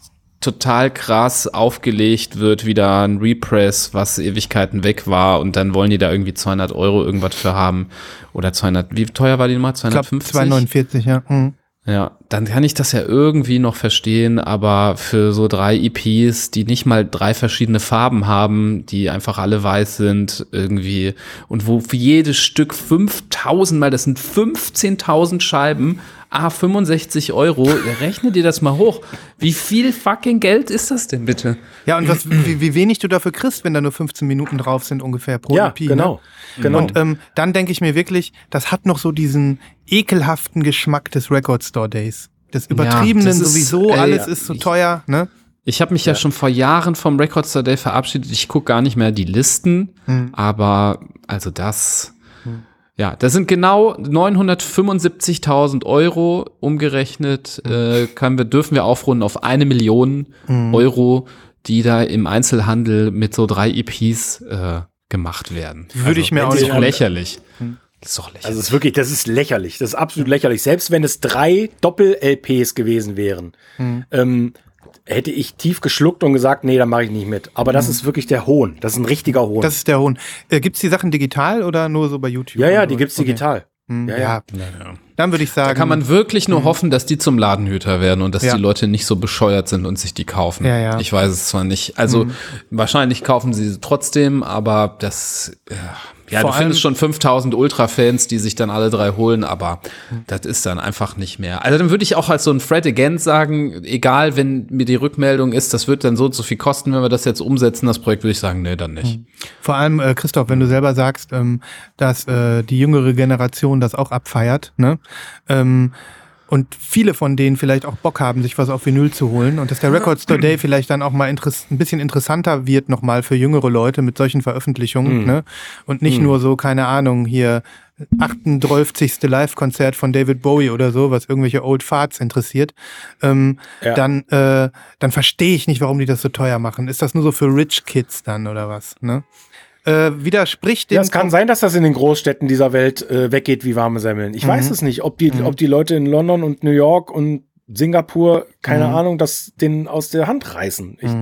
S3: total krass aufgelegt wird, wieder ein Repress, was Ewigkeiten weg war und dann wollen die da irgendwie zweihundert Euro irgendwas für haben oder zweihundert, wie teuer war die Nummer? zweihundertfünfzig?
S1: Ich glaube zweihundertneunundvierzig, ja. Mhm.
S3: Ja, dann kann ich das ja irgendwie noch verstehen, aber für so drei E Ps, die nicht mal drei verschiedene Farben haben, die einfach alle weiß sind irgendwie und wo für jedes Stück fünftausend mal, das sind fünfzehntausend Scheiben, ah, fünfundsechzig Euro, rechne dir das mal hoch. Wie viel fucking Geld ist das denn bitte?
S1: Ja, und was, wie, wie wenig du dafür kriegst, wenn da nur fünfzehn Minuten drauf sind ungefähr pro
S2: Ja,
S1: E P.
S2: genau.
S1: Ne?
S2: genau.
S1: Und ähm, dann denke ich mir wirklich, das hat noch so diesen ekelhaften Geschmack des Record Store Days. Des Übertriebenen
S3: Ja, das ist,
S1: sowieso,
S3: ey,
S1: alles ist so
S3: ich-
S1: teuer, ne?
S3: Ich habe mich ja. ja schon vor Jahren vom Record Store Day verabschiedet. Ich gucke gar nicht mehr die Listen,
S1: Hm.
S3: aber also das, ja, das sind genau neunhundertfünfundsiebzigtausend Euro umgerechnet. Äh, können wir, dürfen wir aufrunden auf eine Million Euro, die da im Einzelhandel mit so drei E Ps äh, gemacht werden.
S1: Würde ich mir
S2: wenn
S1: auch
S3: Das
S2: sie
S3: ist
S1: nicht.
S3: doch lächerlich. Das ist doch lächerlich.
S2: Also es ist wirklich, das ist lächerlich. Das ist absolut lächerlich. Selbst wenn es drei Doppel-L Ps gewesen wären, ähm, hätte ich tief geschluckt und gesagt, nee, da mache ich nicht mit. Aber das ist wirklich der Hohn. Das ist ein richtiger Hohn.
S1: Das ist der Hohn. Äh, gibt's die Sachen digital oder nur so bei YouTube?
S2: ja, ja,
S1: und
S2: die
S1: so?
S2: gibt's
S1: Okay.
S2: digital.
S1: Hm,
S2: Ja,
S1: ja,
S2: ja.
S1: Dann würde ich sagen.
S3: Da kann man wirklich nur hoffen, dass die zum Ladenhüter werden und dass
S1: Ja.
S3: die Leute nicht so bescheuert sind und sich die kaufen.
S1: Ja, ja.
S3: Ich weiß es zwar nicht. Also wahrscheinlich kaufen sie sie trotzdem, aber das, ja, ja
S1: Vor
S3: du
S1: allem-
S3: findest schon fünftausend Ultra-Fans, die sich dann alle drei holen, aber das ist dann einfach nicht mehr. Also dann würde ich auch als so ein Fred Again sagen, egal, wenn mir die Rückmeldung ist, das wird dann so und so viel kosten, wenn wir das jetzt umsetzen, das Projekt, würde ich sagen, nee, dann nicht.
S1: Vor allem, äh, Christoph, wenn du selber sagst, ähm, dass äh, die jüngere Generation das auch abfeiert, ne? Ähm, und viele von denen vielleicht auch Bock haben, sich was auf Vinyl zu holen und dass der Record Store Day vielleicht dann auch mal interess- ein bisschen interessanter wird nochmal für jüngere Leute mit solchen Veröffentlichungen, ne? Und nicht nur so, keine Ahnung, hier achtunddreißigste Live-Konzert von David Bowie oder so, was irgendwelche Old Farts interessiert, ähm,
S2: Ja.
S1: dann, äh, dann verstehe ich nicht, warum die das so teuer machen. Ist das nur so für Rich Kids dann oder was, ne? Äh, widerspricht dem
S2: Ja, es kann sein, dass das in den Großstädten dieser Welt äh, weggeht wie warme Semmeln. Ich weiß es nicht, ob die, ob die Leute in London und New York und Singapur, keine Ahnung, das den aus der Hand reißen. Ich,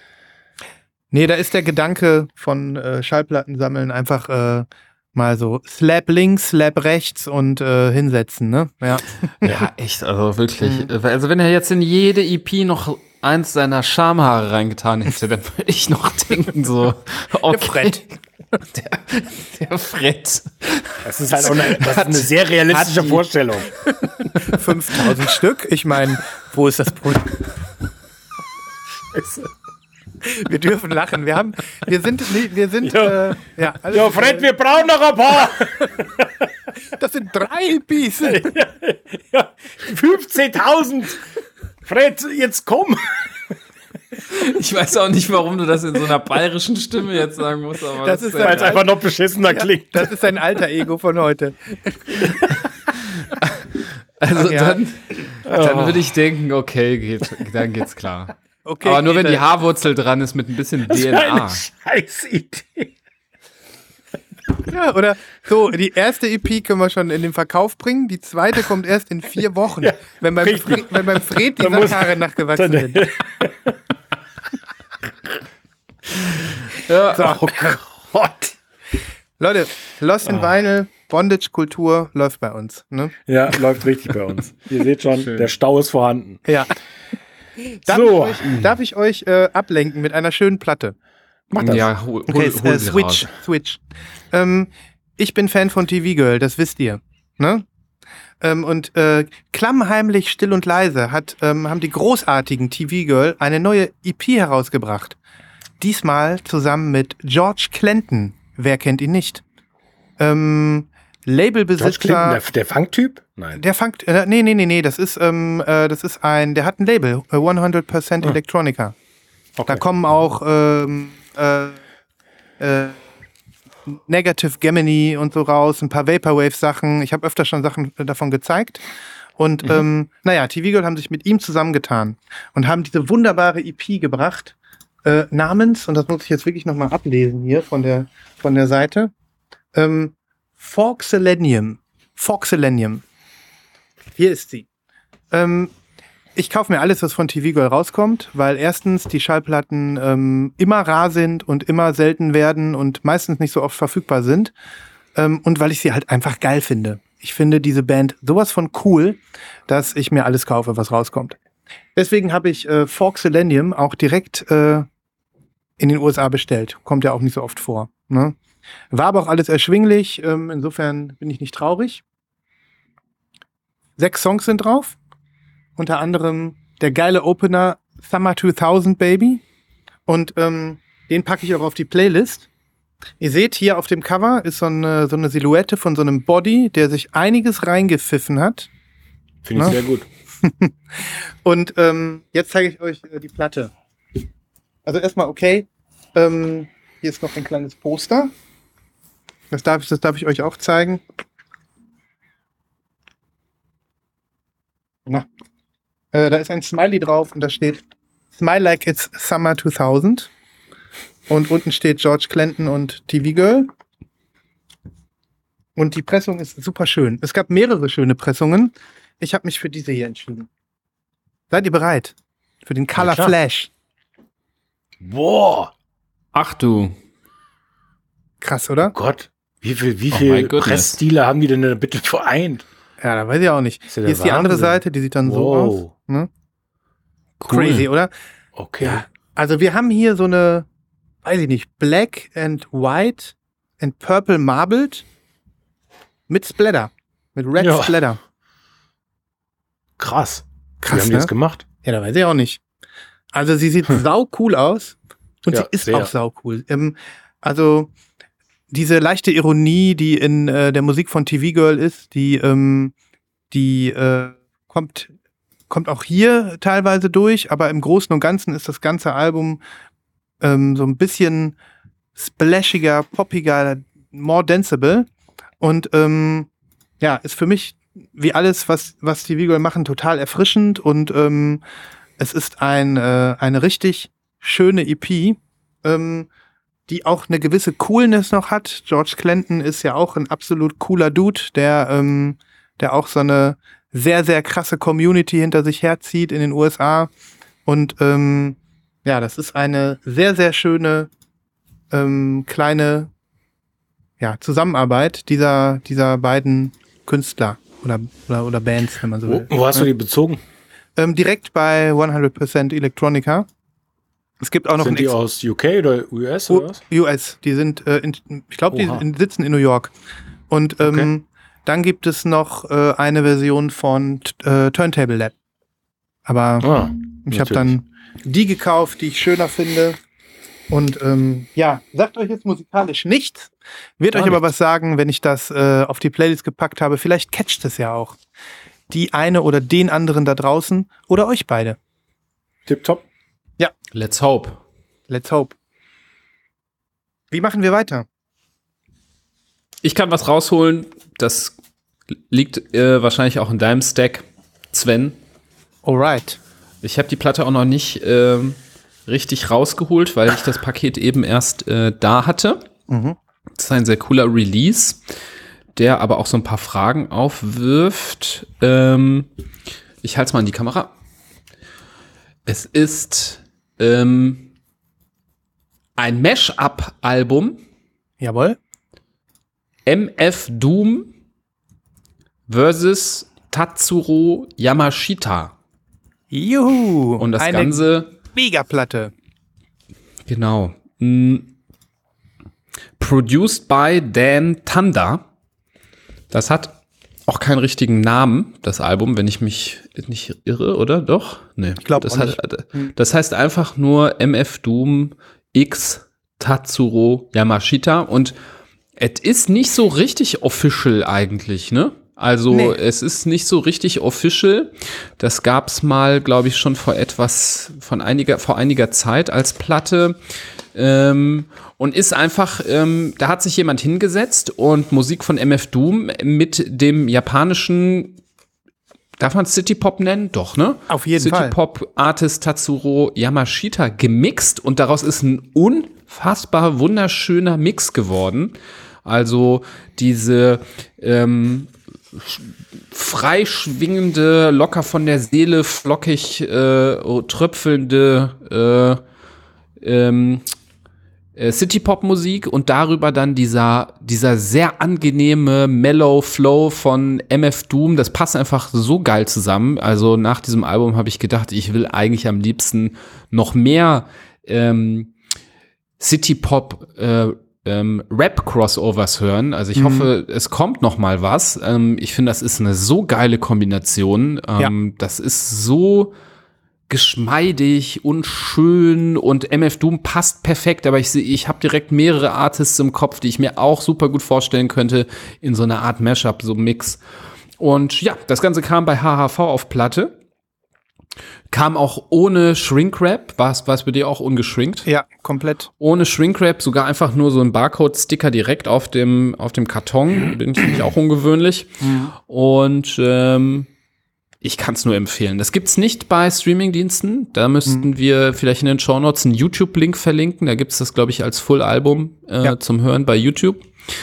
S1: Nee, da ist der Gedanke von äh, Schallplatten sammeln einfach äh, mal so Slap links, Slap rechts und äh, hinsetzen, ne? Ja.
S3: Ja, echt, also wirklich. Also wenn er jetzt in jede E P noch eins seiner Schamhaare reingetan hätte, dann würde ich noch denken so, okay. Der Fred. Der, der Fred.
S2: Das ist halt auch eine, das ist eine sehr realistische
S3: hat die-
S2: Vorstellung.
S1: fünftausend Stück. Ich meine, wo ist das Problem? Wir dürfen lachen. Wir haben, wir sind, nicht- wir sind,
S2: Ja.
S1: äh, ja. alles
S2: Ja,
S1: ist,
S2: Fred,
S1: äh,
S2: wir brauchen noch ein paar.
S1: das sind drei Pieces.
S2: Ja, fünfzehntausend. Fred, jetzt komm.
S3: Ich weiß auch nicht, warum du das in so einer bayerischen Stimme jetzt sagen musst, aber
S1: Das ist
S3: ja-
S2: Weil es einfach noch beschissener klingt.
S1: Das ist ein alter Ego von heute.
S3: Also
S1: Ach ja.
S3: dann, dann würde ich denken, okay, geht, dann geht's klar.
S1: Okay,
S3: Aber nur
S1: geht
S3: wenn die
S1: das.
S3: Haarwurzel dran ist mit ein bisschen D N A.
S2: Eine Scheißidee.
S1: Ja, oder so, die erste E P können wir schon in den Verkauf bringen, die zweite kommt erst in vier Wochen, wenn, beim
S2: richtig.
S1: Fred, wenn beim Fred die
S2: Da muss-
S1: Sackhaare nachgewachsen
S2: Dann-
S1: sind.
S3: Ja.
S1: So,
S2: Oh Gott.
S1: Leute, Lost in Vinyl, Bondage-Kultur läuft bei uns. Ne?
S2: Ja, läuft richtig bei uns. Ihr seht schon, der Stau ist vorhanden.
S1: Ja. Darf
S2: So.
S1: ich euch, darf ich euch äh, ablenken mit einer schönen Platte?
S2: Mach das.
S3: Ja, hol, hol,
S1: Okay,
S3: hol
S1: äh,
S3: sie
S1: Switch,
S3: raus.
S1: Switch. Ähm, ich bin Fan von T V Girl, das wisst ihr. Ne? Ähm, und äh, klammheimlich, still und leise hat, ähm, haben die großartigen T V Girl eine neue E P herausgebracht. Diesmal zusammen mit George Clinton. Wer kennt ihn nicht? Ähm,
S2: George
S1: Labelbesitzer.
S2: Clinton, der, der Funktyp? Nein.
S1: Der fangt, äh, nee, nee, nee, nee, das ist, ähm, äh, das ist ein, der hat ein Label, äh, hundert Prozent Electronica.
S2: Okay.
S1: Da kommen auch ähm, äh, äh, Negative Gemini und so raus, ein paar Vaporwave-Sachen. Ich habe öfter schon Sachen davon gezeigt. Und ähm, naja, T V Girl haben sich mit ihm zusammengetan und haben diese wunderbare E P gebracht, äh, namens, und das muss ich jetzt wirklich nochmal ablesen hier von der, von der Seite, ähm, Foxylenium. Foxylenium. Hier ist sie. Ähm, ich kaufe mir alles, was von T V Girl rauskommt, weil erstens die Schallplatten ähm, immer rar sind und immer selten werden und meistens nicht so oft verfügbar sind. Ähm, und weil ich sie halt einfach geil finde. Ich finde diese Band sowas von cool, dass ich mir alles kaufe, was rauskommt. Deswegen habe ich äh, Fork Selenium auch direkt äh, in den U S A bestellt. Kommt ja auch nicht so oft vor. Ne? War aber auch alles erschwinglich. Ähm, insofern bin ich nicht traurig. Sechs Songs sind drauf. Unter anderem der geile Opener Summer zweitausend Baby. Und ähm, den packe ich auch auf die Playlist. Ihr seht, hier auf dem Cover ist so eine, so eine Silhouette von so einem Body, der sich einiges reingepfiffen hat.
S2: Finde ich
S1: Na?
S2: sehr gut.
S1: Und ähm, jetzt zeige ich euch äh, die Platte. Also erstmal okay. Ähm, hier ist noch ein kleines Poster. Das darf ich, das darf ich euch auch zeigen. Na. Äh, da ist ein Smiley drauf und da steht Smile like it's Summer zweitausend. Und unten steht George Clinton und T V Girl. Und die Pressung ist super schön. Es gab mehrere schöne Pressungen. Ich habe mich für diese hier entschieden. Seid ihr bereit? Für den Color
S2: klar.
S1: Flash.
S2: Boah,
S3: Ach du.
S1: Krass, oder?
S2: Gott. Wie viel, wie
S3: Oh
S2: viel
S3: my goodness.
S2: Pressstile haben die denn da bitte vereint?
S1: Ja, da weiß ich auch nicht.
S2: Ist ja
S1: Hier
S2: der
S1: ist die andere
S2: Wahnsinn.
S1: Seite, die sieht dann so
S2: Wow.
S1: aus. Ne?
S3: Cool.
S1: Crazy, oder?
S2: Okay.
S1: Ja. Also wir haben hier so eine, weiß ich nicht, Black and White and Purple Marbled mit Splatter. Mit Red
S2: Ja.
S1: Splatter.
S2: Krass. Wie
S1: Krass,
S2: haben die
S1: ne?
S2: das gemacht?
S1: Ja, da weiß ich auch nicht. Also sie sieht sau cool aus und
S2: Ja,
S1: sie ist
S2: sehr.
S1: auch sau cool. Ähm, also diese leichte Ironie, die in äh, der Musik von T V Girl ist, die, ähm, die äh, kommt, kommt auch hier teilweise durch, aber im Großen und Ganzen ist das ganze Album ähm, so ein bisschen splashiger, poppiger, more danceable und ähm, ja, ist für mich wie alles, was, was T V Girl machen, total erfrischend und ähm, es ist ein, äh, eine richtig schöne E P, ähm, die auch eine gewisse Coolness noch hat. George Clinton ist ja auch ein absolut cooler Dude, der, ähm, der auch so eine sehr, sehr krasse Community hinter sich herzieht in den U S A. Und ähm, ja, das ist eine sehr, sehr schöne ähm, kleine ja, Zusammenarbeit dieser, dieser beiden Künstler oder, oder, oder Bands, wenn man so
S2: Wo,
S1: will.
S2: wo hast du die bezogen?
S1: Ähm, direkt bei hundert Prozent Electronica. Es gibt auch noch
S2: Sind
S1: ein
S2: die aus U K oder U S oder was?
S1: U S. Die sind, äh, in, ich glaube, die
S2: Oha.
S1: in, sitzen in New York. Und ähm,
S2: Okay.
S1: dann gibt es noch äh, eine Version von äh, Turntable Lab. Aber
S2: Ah,
S1: ich habe
S2: natürlich.
S1: dann die gekauft, die ich schöner finde. Und ähm, ja, sagt euch jetzt musikalisch nichts. Wird
S2: Gar
S1: euch aber
S2: nichts.
S1: was sagen, wenn ich das äh, auf die Playlist gepackt habe. Vielleicht catcht es ja auch. Die eine oder den anderen da draußen oder euch beide.
S2: Tipptopp.
S3: Let's hope.
S1: Let's hope. Wie machen wir weiter?
S3: Ich kann was rausholen, das liegt äh, wahrscheinlich auch in deinem Stack, Sven.
S1: Alright.
S3: Ich habe die Platte auch noch nicht ähm, richtig rausgeholt, weil ich das Paket eben erst äh, da hatte.
S1: Mhm.
S3: Das ist ein sehr cooler Release, der aber auch so ein paar Fragen aufwirft. Ähm, ich halte es mal in die Kamera. Es ist ähm, ein Mash-up-Album.
S1: Jawohl.
S3: M F Doom versus Tatsuro Yamashita.
S1: Juhu.
S3: Und das
S1: eine
S3: Ganze,
S1: Megaplatte.
S3: genau, mh, produced by Dan Thunder. Das hat auch keinen richtigen Namen, das Album, wenn ich mich nicht irre, oder? Doch? Nee.
S1: Ich glaub
S3: das
S1: auch
S3: hat, Das heißt einfach nur M F Doom X Tatsuro Yamashita und es ist nicht so richtig official eigentlich, ne? Also
S1: Nee.
S3: es ist nicht so richtig official. Das gab's mal, glaube ich, schon vor etwas, von einiger, vor einiger Zeit als Platte. Ähm, und ist einfach, ähm, da hat sich jemand hingesetzt und Musik von M F Doom mit dem japanischen, darf man City Pop nennen? Doch, ne?
S1: Auf jeden
S3: City
S1: Fall.
S3: Pop Artist Tatsuro Yamashita gemixt und daraus ist ein unfassbar wunderschöner Mix geworden. Also diese ähm, freischwingende, locker von der Seele, flockig äh, tröpfelnde äh, ähm, äh, City-Pop-Musik und darüber dann dieser, dieser sehr angenehme Mellow Flow von M F Doom. Das passt einfach so geil zusammen. Also nach diesem Album habe ich gedacht, ich will eigentlich am liebsten noch mehr ähm, City-Pop äh, Ähm, Rap-Crossovers hören. Also ich mhm. hoffe, es kommt noch mal was. Ähm, ich finde, das ist eine so geile Kombination. Ähm, ja. Das ist so geschmeidig und schön und M F Doom passt perfekt, aber ich sehe, ich habe direkt mehrere Artists im Kopf, die ich mir auch super gut vorstellen könnte in so einer Art Mashup, so Mix. Und ja, das Ganze kam bei H H V auf Platte. Kam auch ohne Shrink-Wrap. War es bei dir auch ungeschrinkt?
S1: Ja, komplett.
S3: Ohne Shrink-Wrap, sogar einfach nur so ein Barcode-Sticker direkt auf dem, auf dem Karton. Den finde ich auch ungewöhnlich. Mhm. Und ähm, ich kann es nur empfehlen. Das gibt's nicht bei Streaming-Diensten. Da müssten mhm. wir vielleicht in den Shownotes einen YouTube-Link verlinken. Da gibt's das, glaube ich, als Full-Album äh, ja. zum Hören bei YouTube.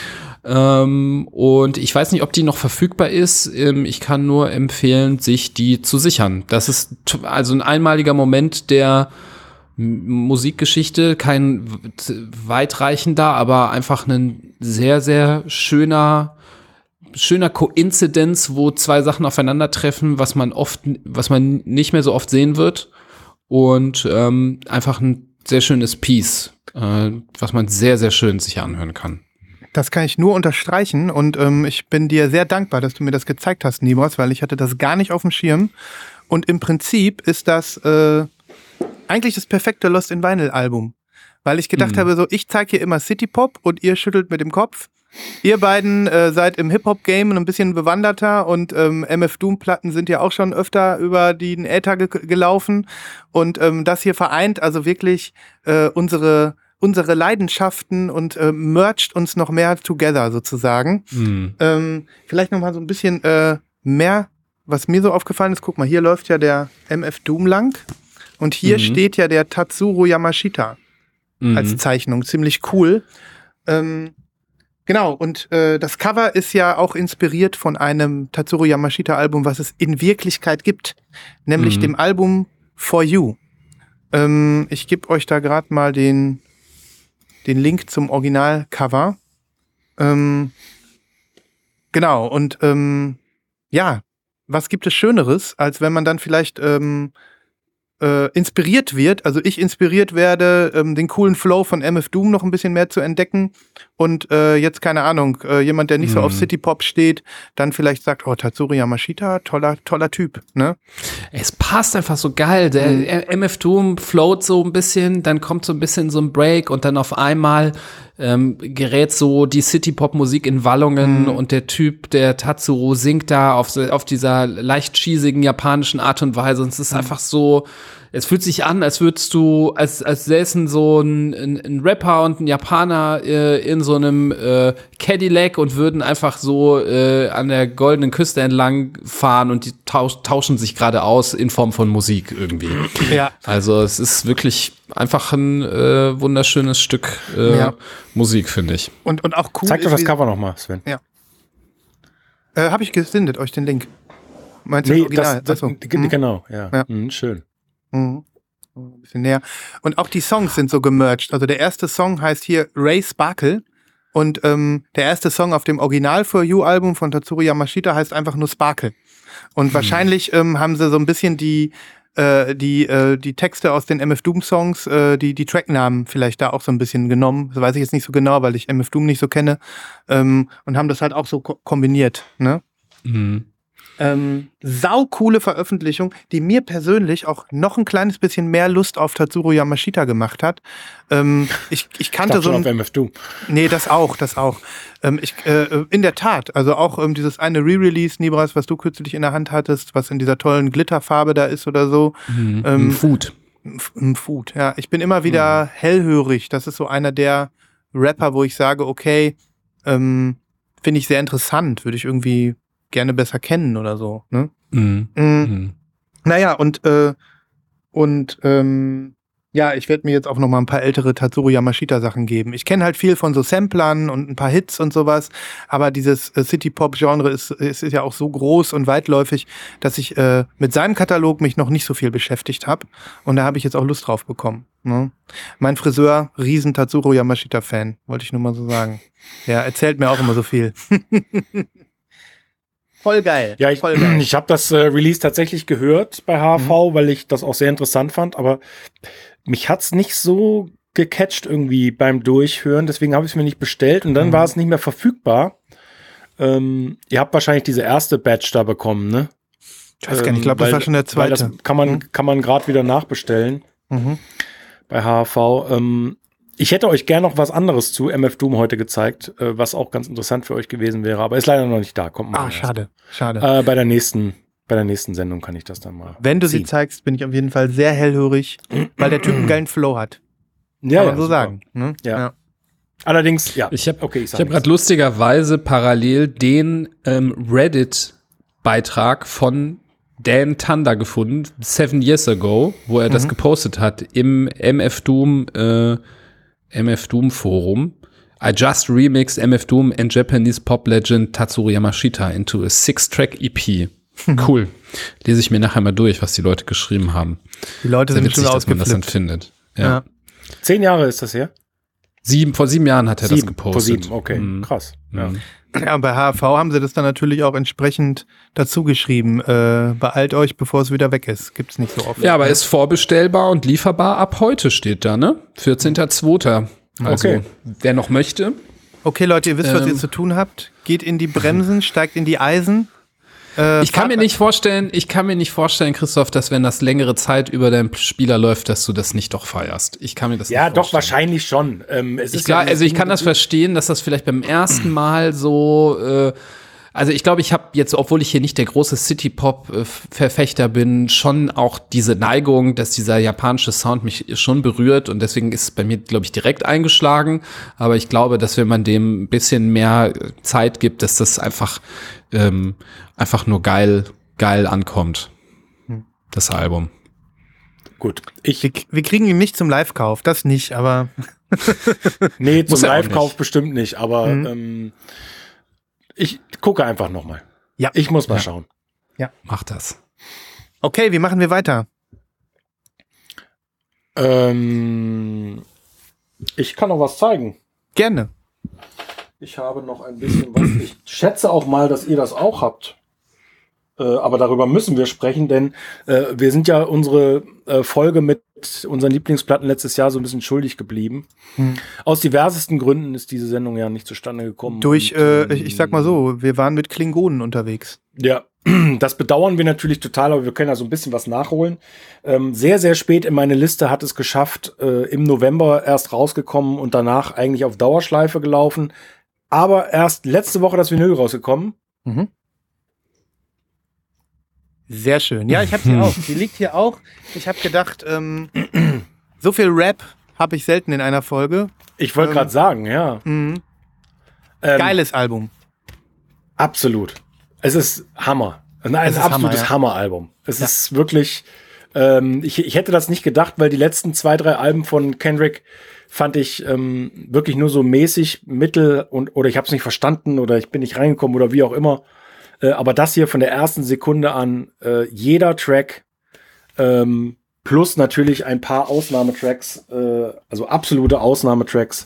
S3: Ähm, und ich weiß nicht, ob die noch verfügbar ist. Ähm, ich kann nur empfehlen, sich die zu sichern. Das ist t- also ein einmaliger Moment der M- Musikgeschichte, kein w- weitreichender, aber einfach ein sehr, sehr schöner, schöner Koinzidenz, wo zwei Sachen aufeinandertreffen, was man oft, was man nicht mehr so oft sehen wird. Und ähm, einfach ein sehr schönes Piece, äh, was man sehr, sehr schön sich anhören kann.
S1: Das kann ich nur unterstreichen und ähm, ich bin dir sehr dankbar, dass du mir das gezeigt hast, Nibos, weil ich hatte das gar nicht auf dem Schirm. Und im Prinzip ist das äh, eigentlich das perfekte Lost in Vinyl Album, weil ich gedacht mhm. habe, so ich zeige hier immer City Pop und ihr schüttelt mit dem Kopf. Ihr beiden äh, seid im Hip-Hop-Game ein bisschen bewanderter und ähm, M F Doom-Platten sind ja auch schon öfter über den Äther ge- gelaufen und ähm, das hier vereint also wirklich äh, unsere unsere Leidenschaften und äh, mercht uns noch mehr together sozusagen. Mhm. Ähm, vielleicht noch mal so ein bisschen äh, mehr, was mir so aufgefallen ist. Guck mal, hier läuft ja der M F Doom lang und hier mhm. steht ja der Tatsuro Yamashita mhm. als Zeichnung. Ziemlich cool. Ähm, genau, und äh, das Cover ist ja auch inspiriert von einem Tatsuro Yamashita-Album, was es in Wirklichkeit gibt. Nämlich mhm. dem Album For You. Ähm, ich gebe euch da gerade mal den den Link zum Originalcover. Ähm, genau, und ähm, ja, was gibt es Schöneres, als wenn man dann vielleicht ähm, äh, inspiriert wird, also ich inspiriert werde, ähm, den coolen Flow von M F Doom noch ein bisschen mehr zu entdecken und äh, jetzt, keine Ahnung, äh, jemand, der nicht mhm. so auf City-Pop steht, dann vielleicht sagt, oh, Tatsuro Yamashita, toller, toller Typ, ne?
S3: Es passt einfach so geil, der mhm. M F Doom float so ein bisschen, dann kommt so ein bisschen so ein Break und dann auf einmal ähm, gerät so die City-Pop-Musik in Wallungen mhm. und der Typ, der Tatsuro, singt da auf, auf dieser leicht cheesigen japanischen Art und Weise und es ist mhm. einfach so, es fühlt sich an, als würdest du, als, als säßen so ein, ein, ein Rapper und ein Japaner äh, in so einem äh, Cadillac und würden einfach so äh, an der goldenen Küste entlang fahren und die tausch, tauschen sich gerade aus in Form von Musik irgendwie.
S1: Ja.
S3: Also es ist wirklich einfach ein äh, wunderschönes Stück äh, ja. Musik, finde ich.
S1: Und, und auch cool.
S2: Zeig doch das Cover nochmal, Sven.
S1: Ja. Äh, Habe ich gesendet, euch den Link. Meinst du
S2: nee,
S1: das Original?
S2: Das, das,
S1: mhm.
S2: Genau, ja. ja. Mhm, schön.
S1: Mhm. Ein bisschen näher. Und auch die Songs sind so gemerged. Also der erste Song heißt hier Ray Sparkle und ähm, der erste Song auf dem Original For You Album von Tatsuro Yamashita heißt einfach nur Sparkle. Und hm. wahrscheinlich ähm, haben sie so ein bisschen die äh, die äh, die Texte aus den M F Doom Songs, äh, die die Tracknamen vielleicht da auch so ein bisschen genommen. Das weiß ich jetzt nicht so genau, weil ich M F Doom nicht so kenne. Ähm, und haben das halt auch so ko- kombiniert, ne?
S3: Mhm.
S1: Ähm, saucoole Veröffentlichung, die mir persönlich auch noch ein kleines bisschen mehr Lust auf Tatsuro Yamashita gemacht hat. Ähm, ich, ich kannte
S2: ich
S1: so ein,
S2: auf M F Doom.
S1: Nee, das auch, das auch. Ähm, ich, äh, in der Tat, also auch ähm, dieses eine Re-Release, Nibras, was du kürzlich in der Hand hattest, was in dieser tollen Glitterfarbe da ist oder so.
S3: Mhm.
S1: Ähm,
S3: ein Food.
S1: Ein Food, ja. Ich bin immer wieder mhm. hellhörig. Das ist so einer der Rapper, wo ich sage, okay, ähm, finde ich sehr interessant, würde ich irgendwie gerne besser kennen oder so, ne?
S3: Mhm.
S1: Mhm. Naja, und äh, und ähm, Ja, ich werde mir jetzt auch noch mal ein paar ältere Tatsuro Yamashita Sachen geben. Ich kenne halt viel von so Samplern und ein paar Hits und sowas, aber dieses äh, City-Pop-Genre ist, ist, ist ja auch so groß und weitläufig, dass ich äh, mit seinem Katalog mich noch nicht so viel beschäftigt habe und da habe ich jetzt auch Lust drauf bekommen. Ne? Mein Friseur, riesen Tatsuro Yamashita-Fan, wollte ich nur mal so sagen. Ja, erzählt mir auch immer so viel. Voll geil.
S2: Ja, ich,
S1: voll geil.
S2: ich habe das äh, Release tatsächlich gehört bei H V, mhm. weil ich das auch sehr interessant fand, aber mich hat's nicht so gecatcht irgendwie beim Durchhören, deswegen habe ich es mir nicht bestellt und dann mhm. war es nicht mehr verfügbar. Ähm, ihr habt wahrscheinlich diese erste Batch da bekommen, ne?
S1: Ich weiß gar nicht, ich glaube, das war schon der zweite.
S2: Das kann man, mhm. kann man gerade wieder nachbestellen
S1: mhm.
S2: bei H V. Ähm, ich hätte euch gerne noch was anderes zu M F Doom heute gezeigt, äh, was auch ganz interessant für euch gewesen wäre, aber ist leider noch nicht da. Kommt mal.
S1: Ah, schade, schade.
S2: Äh, bei der nächsten Bei der nächsten Sendung kann ich das dann mal
S1: Wenn du
S2: ziehen.
S1: sie zeigst, bin ich auf jeden Fall sehr hellhörig, weil der Typ einen geilen Flow hat.
S2: Ja,
S1: kann man
S2: ja,
S1: so
S2: super.
S1: sagen. Ne?
S2: Ja.
S1: Ja.
S2: Allerdings, ja.
S3: Ich habe
S2: okay, ich
S3: ich hab gerade lustigerweise parallel den ähm, Reddit-Beitrag von Dan Thunder gefunden, seven years ago, wo er mhm. das gepostet hat im M F Doom, äh, M F Doom Forum. I just remixed M F Doom and Japanese Pop Legend Tatsuro Yamashita into a six-track E P. Cool. Lese ich mir nachher mal durch, was die Leute geschrieben haben.
S1: Die Leute
S3: Sehr
S1: sind
S3: witzig,
S1: schon
S3: dass man das dann
S1: ausgeflippt.
S3: findet. Ja.
S1: Ja.
S2: Zehn Jahre ist das her?
S3: Sieben, vor sieben Jahren hat er
S2: sieben,
S3: das gepostet.
S2: Vor sieben, okay,
S3: Mhm.
S2: krass. Ja.
S3: Mhm.
S1: Ja, und bei H V haben sie das dann natürlich auch entsprechend dazu geschrieben. Äh, beeilt euch, bevor es wieder weg ist. Gibt's nicht so oft.
S3: Ja, aber ist vorbestellbar und lieferbar ab heute steht da, ne? vierzehnter zweiter Also,
S2: Okay.
S3: wer noch möchte.
S1: Okay, Leute, ihr wisst, was
S3: Ähm.
S1: ihr zu tun habt. Geht in die Bremsen, steigt in die Eisen. Äh,
S3: Ich kann mir nicht vorstellen, ich kann mir nicht vorstellen, Christoph, dass wenn das längere Zeit über deinem Spieler läuft, dass du das nicht doch feierst. Ich kann mir das
S2: Ja,
S3: nicht
S2: doch,
S3: vorstellen.
S2: wahrscheinlich schon. Ähm, es
S3: Ich
S2: ist
S3: klar,
S2: ja
S3: also ich kann das verstehen, dass das vielleicht beim ersten Mal so, äh, also ich glaube, ich habe jetzt, obwohl ich hier nicht der große City-Pop-Verfechter bin, schon auch diese Neigung, dass dieser japanische Sound mich schon berührt und deswegen ist es bei mir, glaube ich, direkt eingeschlagen. Aber ich glaube, dass wenn man dem ein bisschen mehr Zeit gibt, dass das einfach, ähm, einfach nur geil, geil ankommt, das Album.
S2: Gut. Ich,
S1: Wir, wir kriegen ihn nicht zum Live-Kauf, das nicht, aber
S2: nee, zum
S3: Muss er auch
S2: Live-Kauf
S3: nicht.
S2: bestimmt nicht, aber
S1: Mhm.
S2: ähm, ich gucke einfach noch mal.
S1: Ja.
S2: Ich muss mal
S3: Ja.
S2: schauen.
S3: Mach das.
S1: okay, wie machen wir weiter?
S2: Ähm, ich kann noch was zeigen.
S1: Gerne.
S2: Ich habe noch ein bisschen was. Ich schätze auch mal, dass ihr das auch habt. Äh, aber darüber müssen wir sprechen, denn äh, wir sind ja unsere äh, Folge mit unseren Lieblingsplatten letztes Jahr so ein bisschen schuldig geblieben.
S1: Hm.
S2: Aus diversesten Gründen ist diese Sendung ja nicht zustande gekommen.
S1: Durch,
S2: Und,
S1: äh,
S2: ähm,
S1: ich, ich sag mal so, wir waren mit Klingonen unterwegs.
S2: Ja, das bedauern wir natürlich total, aber wir können ja so ein bisschen was nachholen. Ähm, sehr, sehr spät in meine Liste hat es geschafft, äh, im November erst rausgekommen und danach eigentlich auf Dauerschleife gelaufen. Aber erst letzte Woche das Vinyl rausgekommen.
S1: Mhm. Sehr schön. Ja, ich habe sie auch. Die liegt hier auch. Ich habe gedacht, ähm, so viel Rap habe ich selten in einer Folge.
S2: Ich wollte
S1: Ähm,
S2: gerade sagen, ja.
S1: Mhm.
S2: Ähm,
S1: Geiles Album.
S2: Absolut. Es ist Hammer. Nein, es
S1: Es
S2: ist
S1: ist
S2: ein absolutes
S1: Hammer, ja.
S2: Hammeralbum. Es
S1: Ja.
S2: ist wirklich, ähm, ich, ich hätte das nicht gedacht, weil die letzten zwei, drei Alben von Kendrick fand ich ähm, wirklich nur so mäßig, mittel und oder ich habe es nicht verstanden oder ich bin nicht reingekommen oder wie auch immer. Äh, aber das hier von der ersten Sekunde an, äh, jeder Track ähm, plus natürlich ein paar Ausnahmetracks, äh, also absolute Ausnahmetracks.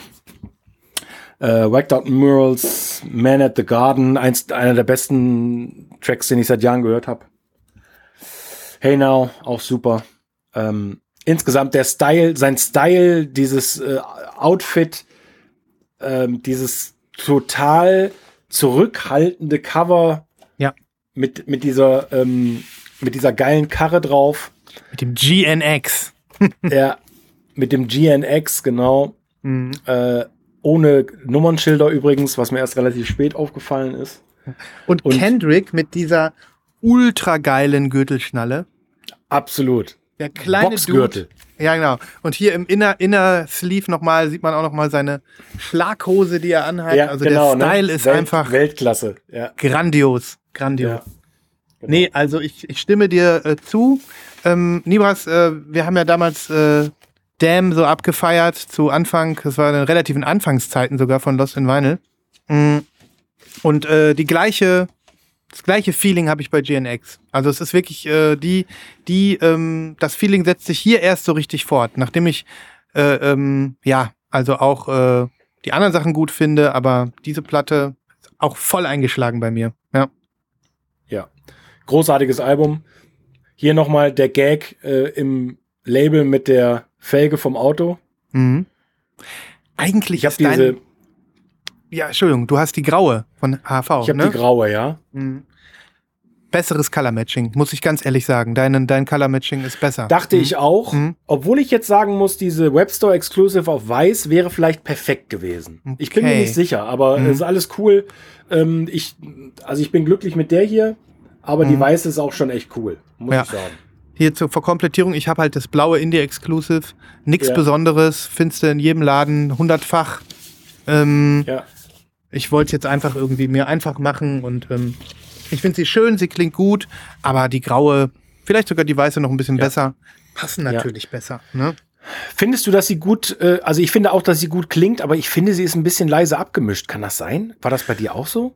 S2: Äh, Whacked Out Murals, Man at the Garden, eins, einer der besten Tracks, den ich seit Jahren gehört habe. Hey Now, auch super. Ähm, insgesamt der Style, sein Style, dieses äh, Outfit, ähm, dieses total zurückhaltende Cover
S1: Ja.
S2: mit, mit dieser, ähm, mit dieser geilen Karre drauf.
S1: Mit dem G N X.
S2: Ja, mit dem G N X, genau.
S1: Mhm.
S2: Äh, ohne Nummernschilder übrigens, was mir erst relativ spät aufgefallen ist.
S1: Und,
S2: Und-
S1: Kendrick mit dieser ultra geilen Gürtelschnalle.
S2: Absolut.
S1: Der kleine
S2: Boxgürtel.
S1: Dude. Ja, genau. Und hier im Inner, Inner Sleeve nochmal sieht man auch nochmal seine Schlaghose, die er anhat. also der Style
S2: ne?
S1: ist
S2: Welt,
S1: einfach
S2: Weltklasse. Ja.
S1: grandios. Grandios.
S2: Ja. Genau.
S1: Nee, also ich, ich stimme dir äh, zu. Ähm, Nibras, äh, wir haben ja damals äh, Damn so abgefeiert zu Anfang, das war in relativen Anfangszeiten sogar von Lost in Vinyl. Mhm. Und äh, die gleiche, das gleiche Feeling habe ich bei G N X. Also es ist wirklich äh, die, die, ähm, das Feeling setzt sich hier erst so richtig fort, nachdem ich äh, ähm, ja, also auch äh, die anderen Sachen gut finde, aber diese Platte ist auch voll eingeschlagen bei mir. Ja.
S2: Ja. Großartiges Album. Hier nochmal der Gag äh, im Label mit der Felge vom Auto.
S1: Mhm. Eigentlich
S2: Ich habe
S1: ist dein,
S2: diese.
S1: ja, Entschuldigung, du hast die graue von H V,
S2: Ich habe
S1: ne?
S2: die graue, ja.
S1: Mhm. Besseres Color-Matching, muss ich ganz ehrlich sagen. Dein, dein Color-Matching ist besser.
S2: Dachte
S1: Mhm.
S2: ich auch.
S1: Mhm.
S2: Obwohl ich jetzt sagen muss, diese Webstore Exclusive auf Weiß wäre vielleicht perfekt gewesen. Ich bin mir
S1: Okay.
S2: nicht sicher, aber
S1: Mhm.
S2: es ist alles cool. Ähm, ich, also ich bin glücklich mit der hier, aber die
S1: Mhm.
S2: Weiße ist auch schon echt cool, muss
S1: Ja.
S2: ich sagen.
S1: Hier zur Verkomplettierung, ich habe halt das blaue Indie-Exclusive. Nichts
S2: Ja.
S1: Besonderes, findest du in jedem Laden hundertfach. Ähm,
S2: Ja.
S1: Ich wollte es jetzt einfach irgendwie mir einfach machen und ähm, ich finde sie schön, sie klingt gut, aber die graue, vielleicht sogar die weiße noch ein bisschen
S2: Ja.
S1: besser, passen natürlich besser. Ne?
S2: Findest du, dass sie gut, äh, also ich finde auch, dass sie gut klingt, aber ich finde, sie ist ein bisschen leise abgemischt. Kann das sein? War das bei dir auch so?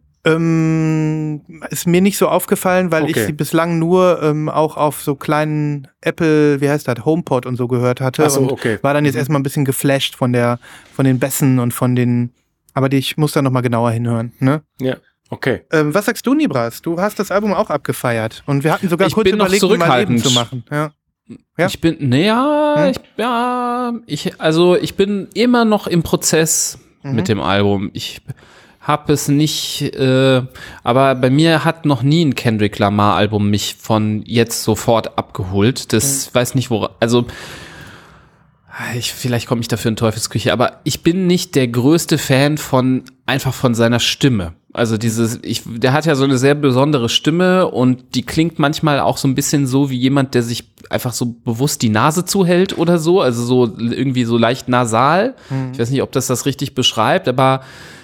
S1: Ähm, ist mir nicht so aufgefallen, weil ich
S2: Okay.
S1: sie bislang nur ähm, auch auf so kleinen Apple, wie heißt das, HomePod und so gehört hatte
S2: Ach so,
S1: und
S2: okay.
S1: war dann jetzt
S2: Mhm.
S1: erstmal ein bisschen geflasht von der, von den Bässen und von den, aber die, ich muss da nochmal genauer hinhören. Ne?
S2: Ja, okay.
S1: Ähm, was sagst du, Nibras? Du hast das Album auch abgefeiert und wir hatten sogar
S3: Ich
S1: kurz
S3: bin noch
S1: überlegt, ihn mal eben
S3: zurückhaltend.
S1: zu machen. Ja. Ja?
S3: Ich bin, naja,
S1: Hm?
S3: ich, ja, ich, also ich bin immer noch im Prozess
S1: Mhm.
S3: mit dem Album. Ich habe es nicht, äh, aber bei mir hat noch nie ein Kendrick Lamar Album mich von jetzt sofort abgeholt. Das weiß nicht, wo, also ich, vielleicht komme ich dafür in Teufelsküche, aber ich bin nicht der größte Fan von, einfach von seiner Stimme. Also dieses, ich, der hat ja so eine sehr besondere Stimme und die klingt manchmal auch so ein bisschen so wie jemand, der sich einfach so bewusst die Nase zuhält oder so, also so irgendwie so leicht nasal.
S1: Mhm.
S3: Ich weiß nicht, ob das das richtig beschreibt, aber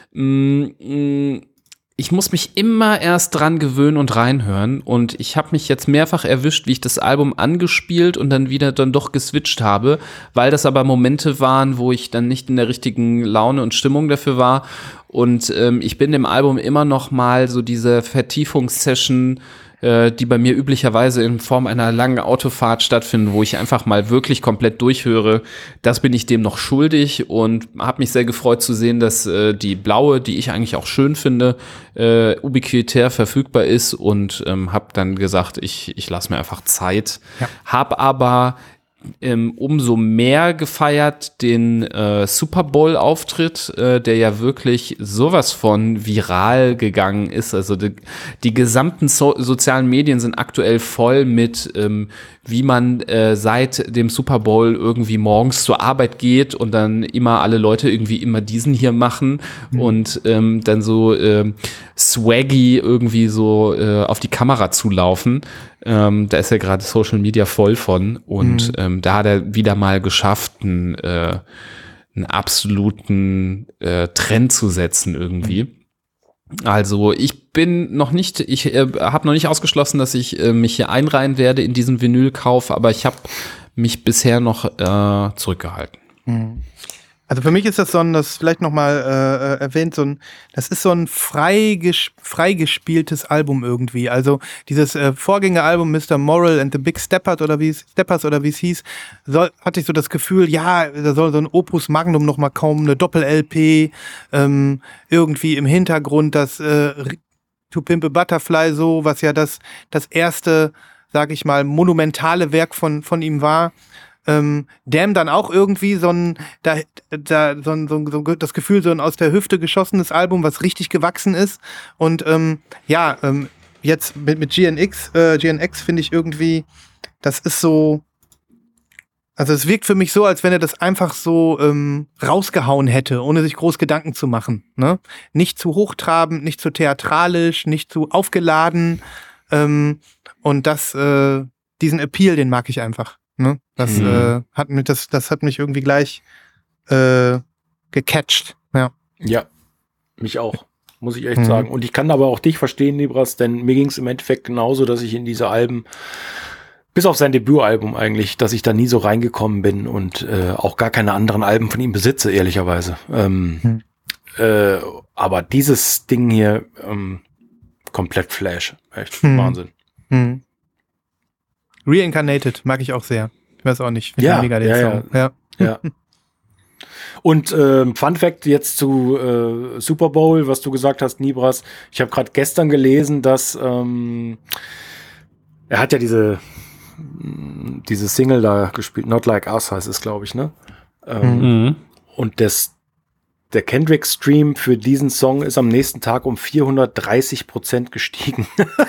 S3: mh, mh, ich muss mich immer erst dran gewöhnen und reinhören und ich habe mich jetzt mehrfach erwischt, wie ich das Album angespielt und dann wieder dann doch geswitcht habe, weil das aber Momente waren, wo ich dann nicht in der richtigen Laune und Stimmung dafür war und ähm, ich bin dem Album immer noch mal so diese Vertiefungssession, äh, die bei mir üblicherweise in Form einer langen Autofahrt stattfinden, wo ich einfach mal wirklich komplett durchhöre, das bin ich dem noch schuldig und habe mich sehr gefreut zu sehen, dass äh, die blaue, die ich eigentlich auch schön finde, äh, ubiquitär verfügbar ist und ähm, habe dann gesagt, ich, ich lasse mir einfach Zeit.
S1: Ja.
S3: Hab aber ähm, umso mehr gefeiert den äh, Super Bowl-Auftritt, äh, der ja wirklich sowas von viral gegangen ist. Also die, die gesamten so sozialen Medien sind aktuell voll mit, ähm, wie man äh, seit dem Super Bowl irgendwie morgens zur Arbeit geht und dann immer alle Leute irgendwie immer diesen hier machen mhm. und ähm, dann so ähm, swaggy irgendwie so äh, auf die Kamera zulaufen. Ähm, da ist ja gerade Social Media voll von und mhm. ähm, da hat er wieder mal geschafft, einen, äh, einen absoluten äh, Trend zu setzen irgendwie. Mhm. Also ich bin noch nicht, ich äh, habe noch nicht ausgeschlossen, dass ich äh, mich hier einreihen werde in diesen Vinylkauf, aber ich habe mich bisher noch äh, zurückgehalten.
S1: Mhm. Also für mich ist das so ein, das vielleicht nochmal äh, erwähnt, so ein, das ist so ein freiges, freigespieltes Album irgendwie. Also dieses äh, Vorgängeralbum Mister Moral and the Big Steppers oder wie es Steppers oder wie es hieß, soll, hatte ich so das Gefühl, ja, da soll so ein Opus Magnum nochmal kommen, eine Doppel-L P, ähm, irgendwie im Hintergrund das äh, To Pimp a Butterfly so, was ja das, das erste, sag ich mal, monumentale Werk von, von ihm war. Ähm, Damn dann auch irgendwie so ein, da, da, so ein, so ein, so das Gefühl, so ein aus der Hüfte geschossenes Album, was richtig gewachsen ist. Und ähm, ja, ähm, jetzt mit, mit G N X, äh, G N X finde ich irgendwie, das ist so, also es wirkt für mich so, als wenn er das einfach so ähm, rausgehauen hätte, ohne sich groß Gedanken zu machen. Ne? Nicht zu hochtrabend, nicht zu theatralisch, nicht zu aufgeladen. Ähm, und das, äh, diesen Appeal, den mag ich einfach. Ne? Das, mhm. äh, hat mich, das, das hat mich irgendwie gleich äh, gecatcht. Ja.
S2: ja, mich auch, muss ich echt mhm. sagen. Und ich kann aber auch dich verstehen, Nibras, denn mir ging es im Endeffekt genauso, dass ich in diese Alben Bis auf sein Debütalbum eigentlich, dass ich da nie so reingekommen bin und äh, auch gar keine anderen Alben von ihm besitze, ehrlicherweise. Ähm, hm. äh, aber dieses Ding hier, ähm, komplett Flash. Echt hm. Wahnsinn. Hm.
S1: Reincarnated mag ich auch sehr. Ich weiß auch nicht.
S2: Ja,
S1: mega den
S2: ja,
S1: Song. ja,
S2: ja. ja. Und äh, Fun Fact jetzt zu äh, Super Bowl, was du gesagt hast, Nibras. Ich habe gerade gestern gelesen, dass ähm, er hat ja diese diese Single da gespielt, Not Like Us heißt es, glaube ich, ne? Ähm, mhm. Und das, der Kendrick-Stream für diesen Song ist am nächsten Tag um vierhundertdreißig Prozent gestiegen.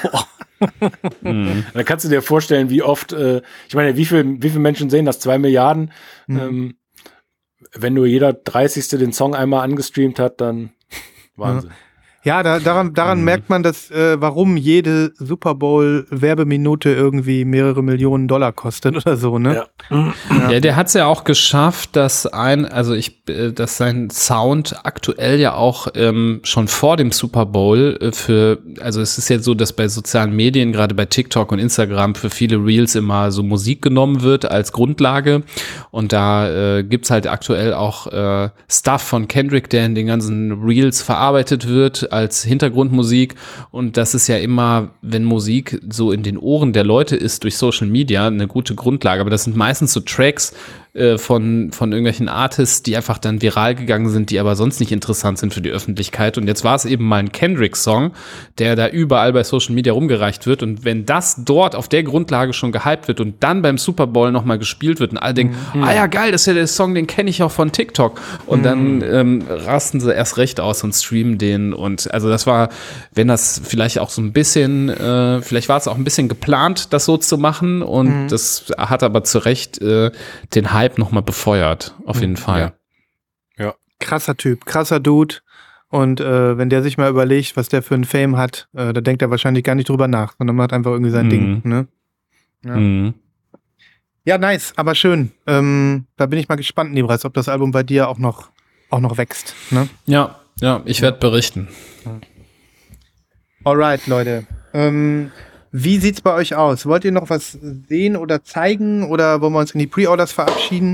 S2: mhm. Dann kannst du dir vorstellen, wie oft, äh, ich meine, wie viel, wie viele Menschen sehen das? Zwei Milliarden. Mhm. Ähm, wenn nur jeder dreißigste den Song einmal angestreamt hat, dann Wahnsinn.
S1: Ja. Ja, da, daran, daran mhm. merkt man, dass äh, warum jede Super Bowl-Werbeminute irgendwie mehrere Millionen Dollar kostet oder so, ne?
S3: Ja, ja. ja der hat es ja auch geschafft, dass ein, also ich, äh, dass sein Sound aktuell ja auch ähm, schon vor dem Super Bowl äh, für, also es ist ja so, dass bei sozialen Medien, gerade bei TikTok und Instagram, für viele Reels immer so Musik genommen wird als Grundlage. Und da äh, gibt's halt aktuell auch äh, Stuff von Kendrick, der in den ganzen Reels verarbeitet wird als Hintergrundmusik, und das ist ja immer, wenn Musik so in den Ohren der Leute ist durch Social Media, eine gute Grundlage, aber das sind meistens so Tracks äh, von von irgendwelchen Artists, die einfach dann viral gegangen sind, die aber sonst nicht interessant sind für die Öffentlichkeit, und jetzt war es eben mal ein Kendrick-Song, der da überall bei Social Media rumgereicht wird, und wenn das dort auf der Grundlage schon gehypt wird und dann beim Super Bowl nochmal gespielt wird und alle denken, mhm. ah ja geil, das ist ja der Song, den kenne ich auch von TikTok, und mhm. dann ähm, rasten sie erst recht aus und streamen den, und also das war, wenn das vielleicht auch so ein bisschen, äh, vielleicht war es auch ein bisschen geplant, das so zu machen, und mhm. das hat aber zu Recht äh, den Hype nochmal befeuert, auf jeden mhm. Fall.
S1: Ja. ja. Krasser Typ, krasser Dude, und äh, wenn der sich mal überlegt, was der für ein Fame hat, äh, da denkt er wahrscheinlich gar nicht drüber nach, sondern macht einfach irgendwie sein mhm. Ding, ne? Ja. Mhm. Ja, nice, aber schön. Ähm, da bin ich mal gespannt, Nibras, ob das Album bei dir auch noch, auch noch wächst, ne?
S3: Ja, ja, ich werde berichten.
S1: Alright, Leute. Ähm, wie sieht's bei euch aus? Wollt ihr noch was sehen oder zeigen, oder wollen wir uns in die Pre-Orders verabschieden?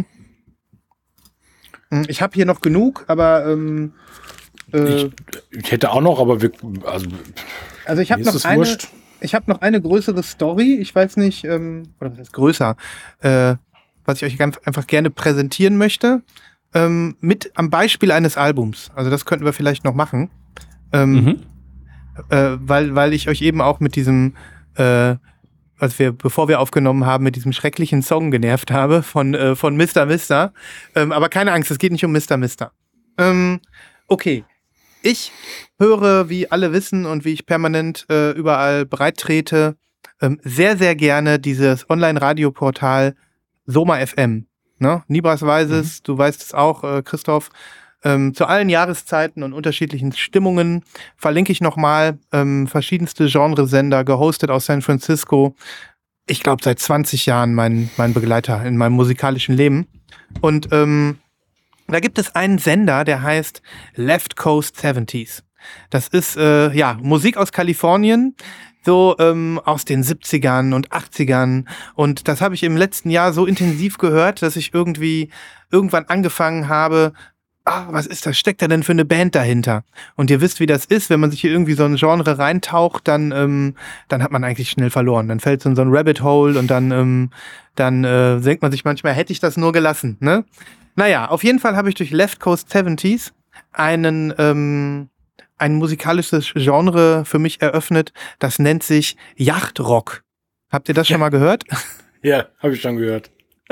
S1: Ich habe hier noch genug, aber ähm,
S2: äh, ich, ich hätte auch noch, aber wir, also,
S1: also ich habe noch eine, wurscht. ich habe noch eine größere Story. Ich weiß nicht, ähm, oder was heißt größer, äh, was ich euch ganz, einfach gerne präsentieren möchte, ähm, mit am Beispiel eines Albums. Also das könnten wir vielleicht noch machen. Ähm, mhm. Äh, weil, weil ich euch eben auch mit diesem, äh, was wir, bevor wir aufgenommen haben, mit diesem schrecklichen Song genervt habe von, äh, von Mister Mister. Ähm, aber keine Angst, es geht nicht um Mister Mister. Ähm, okay. Ich höre, wie alle wissen und wie ich permanent äh, überall breit trete, ähm, sehr, sehr gerne dieses Online-Radioportal Soma F M. Ne? Nibras weiß es, mhm. du weißt es auch, äh, Christoph. Ähm, zu allen Jahreszeiten und unterschiedlichen Stimmungen verlinke ich nochmal ähm, verschiedenste Genresender, gehostet aus San Francisco. Ich glaube, seit zwanzig Jahren mein, mein Begleiter in meinem musikalischen Leben. Und ähm, da gibt es einen Sender, der heißt Left Coast siebziger. Das ist äh, ja Musik aus Kalifornien, so ähm, aus den siebzigern und achtzigern. Und das habe ich im letzten Jahr so intensiv gehört, dass ich irgendwie irgendwann angefangen habe, ah, was ist das? Steckt da denn für eine Band dahinter? Und ihr wisst, wie das ist, wenn man sich hier irgendwie so ein Genre reintaucht, dann, ähm, dann hat man eigentlich schnell verloren. Dann fällt so in so ein Rabbit Hole, und dann, ähm, dann äh, denkt man sich manchmal, hätte ich das nur gelassen, ne? Naja, auf jeden Fall habe ich durch Left Coast siebziger einen, ähm, ein musikalisches Genre für mich eröffnet, das nennt sich Yachtrock. Habt ihr das ja. schon mal gehört?
S2: Ja, habe ich schon gehört.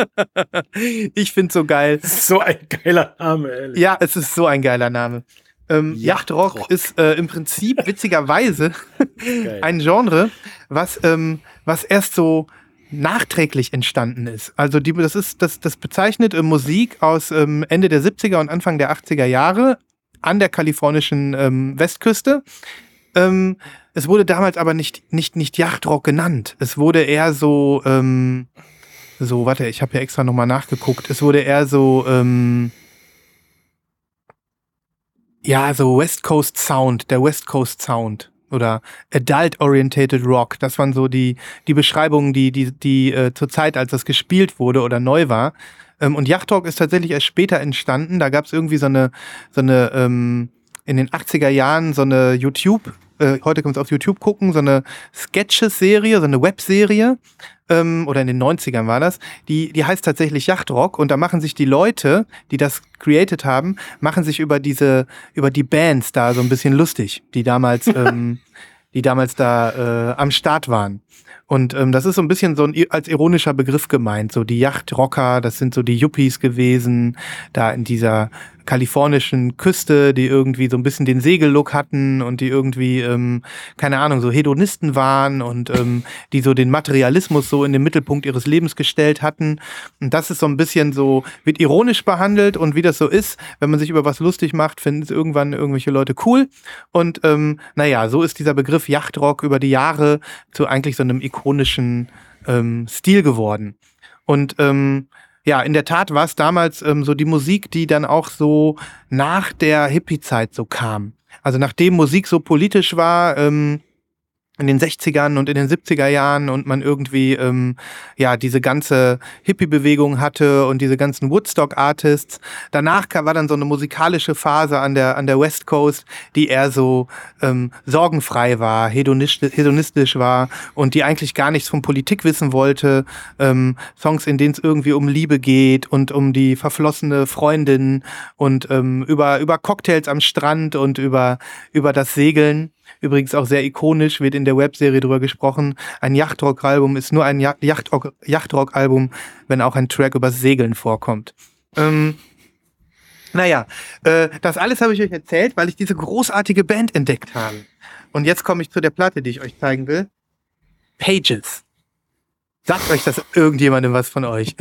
S1: Ich find's so geil.
S2: So ein geiler Name, ehrlich.
S1: Ja, es ist so ein geiler Name. Ähm, Yachtrock, Yachtrock ist äh, im Prinzip witzigerweise ein Genre, was, ähm, was erst so nachträglich entstanden ist. Also die, das ist, das, das bezeichnet äh, Musik aus ähm, Ende der siebziger und Anfang der achtziger Jahre an der kalifornischen ähm, Westküste. Ähm, es wurde damals aber nicht, nicht, nicht Yachtrock genannt. Es wurde eher so, ähm, so, warte, ich habe ja extra nochmal nachgeguckt. Es wurde eher so, ähm, ja, so West Coast Sound, der West Coast Sound. oder Adult-Orientated Rock. Das waren so die, die Beschreibungen, die, die, die äh, zur Zeit, als das gespielt wurde oder neu war. Ähm, und Yachtrock ist tatsächlich erst später entstanden. Da gab es irgendwie so eine, so eine ähm, in den achtziger Jahren so eine YouTube, äh, heute kann man es auf YouTube gucken, so eine Sketches-Serie, so eine Webserie, ähm, oder in den neunzigern war das, die, die heißt tatsächlich Yachtrock, und da machen sich die Leute, die das created haben, machen sich über diese, über die Bands da so ein bisschen lustig, die damals, ähm, die damals da äh, am Start waren. Und ähm, das ist so ein bisschen so ein als ironischer Begriff gemeint. So die Yachtrocker, das sind so die Yuppies gewesen, da in dieser kalifornischen Küste, die irgendwie so ein bisschen den Segellook hatten und die irgendwie, ähm, keine Ahnung, so Hedonisten waren und ähm, die so den Materialismus so in den Mittelpunkt ihres Lebens gestellt hatten. Und das ist so ein bisschen so, wird ironisch behandelt, und wie das so ist, wenn man sich über was lustig macht, finden es irgendwann irgendwelche Leute cool. Und ähm, naja, so ist dieser Begriff Yachtrock über die Jahre zu eigentlich so einem ikonischen ähm, Stil geworden. Und ähm, ja, in der Tat war es damals ähm, so die Musik, die dann auch so nach der Hippie-Zeit so kam. Also nachdem Musik so politisch war, ähm, in den sechzigern und in den siebziger Jahren, und man irgendwie ähm, ja diese ganze Hippie-Bewegung hatte und diese ganzen Woodstock-Artists. Danach war dann so eine musikalische Phase an der an der West Coast, die eher so ähm, sorgenfrei war, hedonistisch, hedonistisch war und die eigentlich gar nichts von Politik wissen wollte. Ähm, Songs, in denen es irgendwie um Liebe geht und um die verflossene Freundin und ähm, über über Cocktails am Strand und über über das Segeln. Übrigens auch sehr ikonisch, wird in der Webserie drüber gesprochen. Ein Yachtrock-Album ist nur ein Yachtrock- Yachtrock-Album, wenn auch ein Track übers Segeln vorkommt. Ähm, naja, äh, das alles habe ich euch erzählt, weil ich diese großartige Band entdeckt habe. Und jetzt komme ich zu der Platte, die ich euch zeigen will. Pages. Sagt euch das irgendjemandem was von euch?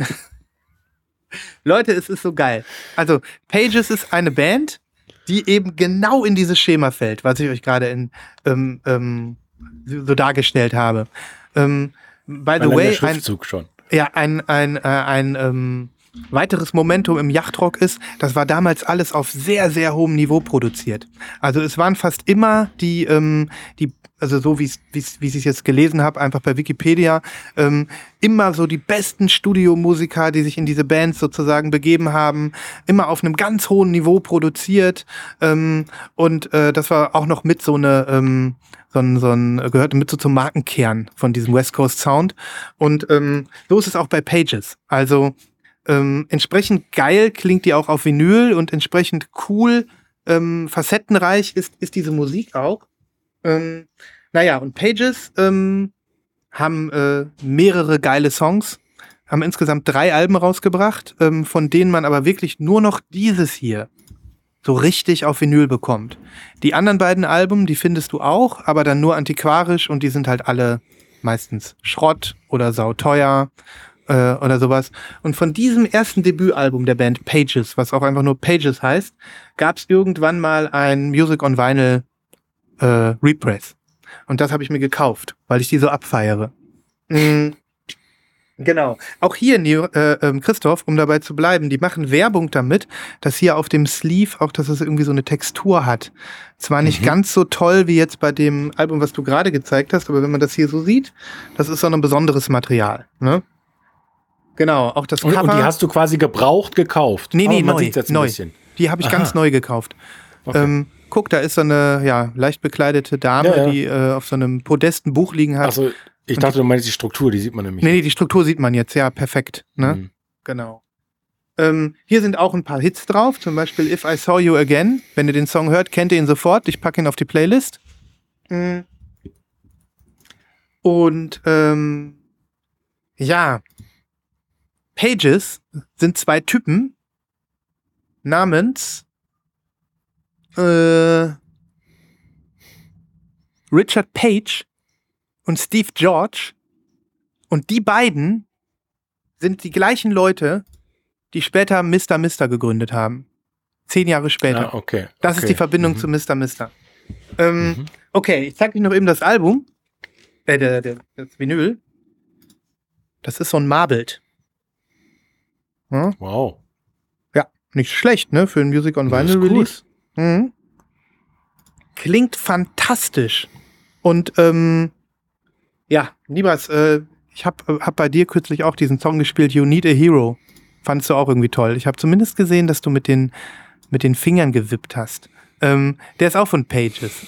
S1: Leute, es ist so geil. Also, Pages ist eine Band, die eben genau in dieses Schema fällt, was ich euch gerade in ähm, ähm, so dargestellt habe. Ähm, by the way,
S2: ein Schriftzug schon.
S1: Ja, ein ein äh, ein ähm, weiteres Momentum im Yachtrock ist, das war damals alles auf sehr sehr hohem Niveau produziert. Also es waren fast immer die ähm, die also so wie es wie wie ich es jetzt gelesen habe, einfach bei Wikipedia, ähm, immer so die besten Studiomusiker, die sich in diese Bands sozusagen begeben haben, immer auf einem ganz hohen Niveau produziert, ähm, und äh, das war auch noch mit so eine ähm, so ein, so ein gehörte mit so zum Markenkern von diesem West Coast Sound, und ähm, so ist es auch bei Pages. Also ähm, entsprechend geil klingt die auch auf Vinyl und entsprechend cool, ähm, facettenreich ist ist diese Musik auch. Ähm, naja, und Pages ähm, haben äh, mehrere geile Songs, haben insgesamt drei Alben rausgebracht, ähm, von denen man aber wirklich nur noch dieses hier so richtig auf Vinyl bekommt. Die anderen beiden Alben, die findest du auch, aber dann nur antiquarisch, und die sind halt alle meistens Schrott oder sauteuer äh, oder sowas. Und von diesem ersten Debütalbum der Band Pages, was auch einfach nur Pages heißt, gab es irgendwann mal ein Music on Vinyl Äh, Repress. Und das habe ich mir gekauft, weil ich die so abfeiere. Mhm. Genau. Auch hier, Neo, äh, ähm, Christoph, um dabei zu bleiben, die machen Werbung damit, dass hier auf dem Sleeve auch, dass es irgendwie so eine Textur hat. Zwar nicht mhm. ganz so toll wie jetzt bei dem Album, was du gerade gezeigt hast, aber wenn man das hier so sieht, das ist so ein besonderes Material. Ne? Genau, auch das Cover.
S2: Und, und die hast du quasi gebraucht gekauft?
S1: Nee, nee,
S2: oh, man
S1: neu.
S2: sieht's jetzt ein
S1: neu.
S2: bisschen.
S1: Die habe ich
S2: Aha.
S1: ganz neu gekauft.
S2: Okay.
S1: Ähm, guck, da ist so eine ja, leicht bekleidete Dame,
S2: Ja, ja.
S1: die äh, auf so einem Podest ein Buch liegen hat.
S2: Also ich dachte, du meinst die Struktur, die sieht man nämlich.
S1: Nee, nee, die Struktur sieht man jetzt, ja, perfekt. Ne?
S2: Mhm.
S1: Genau. Ähm, hier sind auch ein paar Hits drauf, zum Beispiel If I Saw You Again. Wenn ihr den Song hört, kennt ihr ihn sofort. Ich packe ihn auf die Playlist. Mhm. Und ähm, ja, Pages sind zwei Typen namens äh, Richard Page und Steve George, und die beiden sind die gleichen Leute, die später Mister Mister gegründet haben. Zehn Jahre später.
S2: Ah, okay.
S1: Das
S2: okay.
S1: ist die Verbindung
S2: mhm.
S1: zu Mister Mister. Ähm,
S2: Mhm.
S1: Okay, ich zeig euch noch eben das Album. Äh, der, der, das Vinyl. Das ist so ein Marbled. Ja?
S2: Wow.
S1: Ja, nicht schlecht, ne? Für ein Music on
S2: Das ist
S1: Vinyl
S2: cool.
S1: Release. Mhm. Klingt fantastisch. Und ähm, ja, Nibras, äh, ich hab, hab bei dir kürzlich auch diesen Song gespielt, You Need a Hero. Fandst du auch irgendwie toll. Ich habe zumindest gesehen, dass du mit den, mit den Fingern gewippt hast. Ähm, der ist auch von Pages.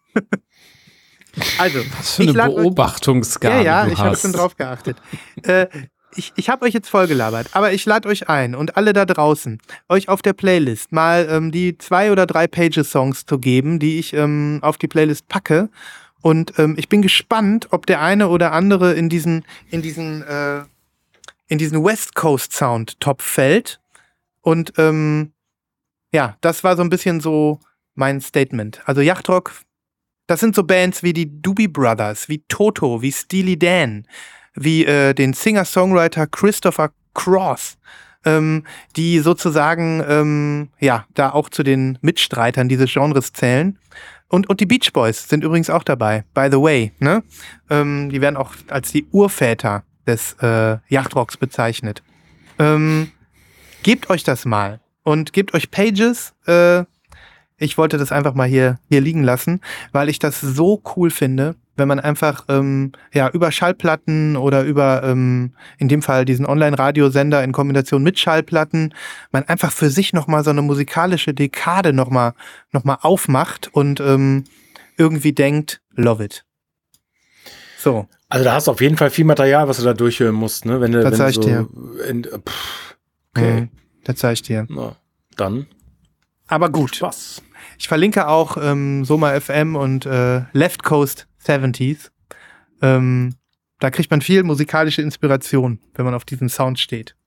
S1: Also,
S3: Was für eine Beobachtungsgabe
S1: ja, ja,
S3: du
S1: ich habe
S3: hast.
S1: schon drauf geachtet. äh, ich ich habe euch jetzt vollgelabert, aber ich lade euch ein und alle da draußen, euch auf der Playlist mal ähm, die zwei oder drei Pages-Songs zu geben, die ich ähm, auf die Playlist packe. Und ähm, ich bin gespannt, ob der eine oder andere in diesen, in diesen, äh, in diesen West Coast Sound Top fällt. Und ähm, ja, das war so ein bisschen so mein Statement. Also Yachtrock, das sind so Bands wie die Doobie Brothers, wie Toto, wie Steely Dan, wie äh, den Singer-Songwriter Christopher Cross, ähm, die sozusagen ähm, ja da auch zu den Mitstreitern dieses Genres zählen. Und, und die Beach Boys sind übrigens auch dabei, by the way. Ne? Ähm, die werden auch als die Urväter des äh, Yachtrocks bezeichnet. Ähm, gebt euch das mal und gebt euch Pages. Äh, ich wollte das einfach mal hier, hier liegen lassen, weil ich das so cool finde, wenn man einfach ähm, ja über Schallplatten oder über ähm, in dem Fall diesen Online-Radiosender in Kombination mit Schallplatten, man einfach für sich nochmal so eine musikalische Dekade nochmal noch mal aufmacht und ähm, irgendwie denkt, love it. So.
S2: Also da hast du auf jeden Fall viel Material, was du da durchhören musst, ne? Wenn du,
S1: Das
S2: wenn
S1: zeig
S2: du
S1: ich
S2: so
S1: dir.
S2: In, pff, okay.
S1: Mhm, das zeig ich dir.
S2: Na, dann.
S1: Aber gut.
S2: Spaß.
S1: Ich verlinke auch ähm, Soma F M und äh, Left Coast siebziger. Ähm, da kriegt man viel musikalische Inspiration, wenn man auf diesen Sound steht.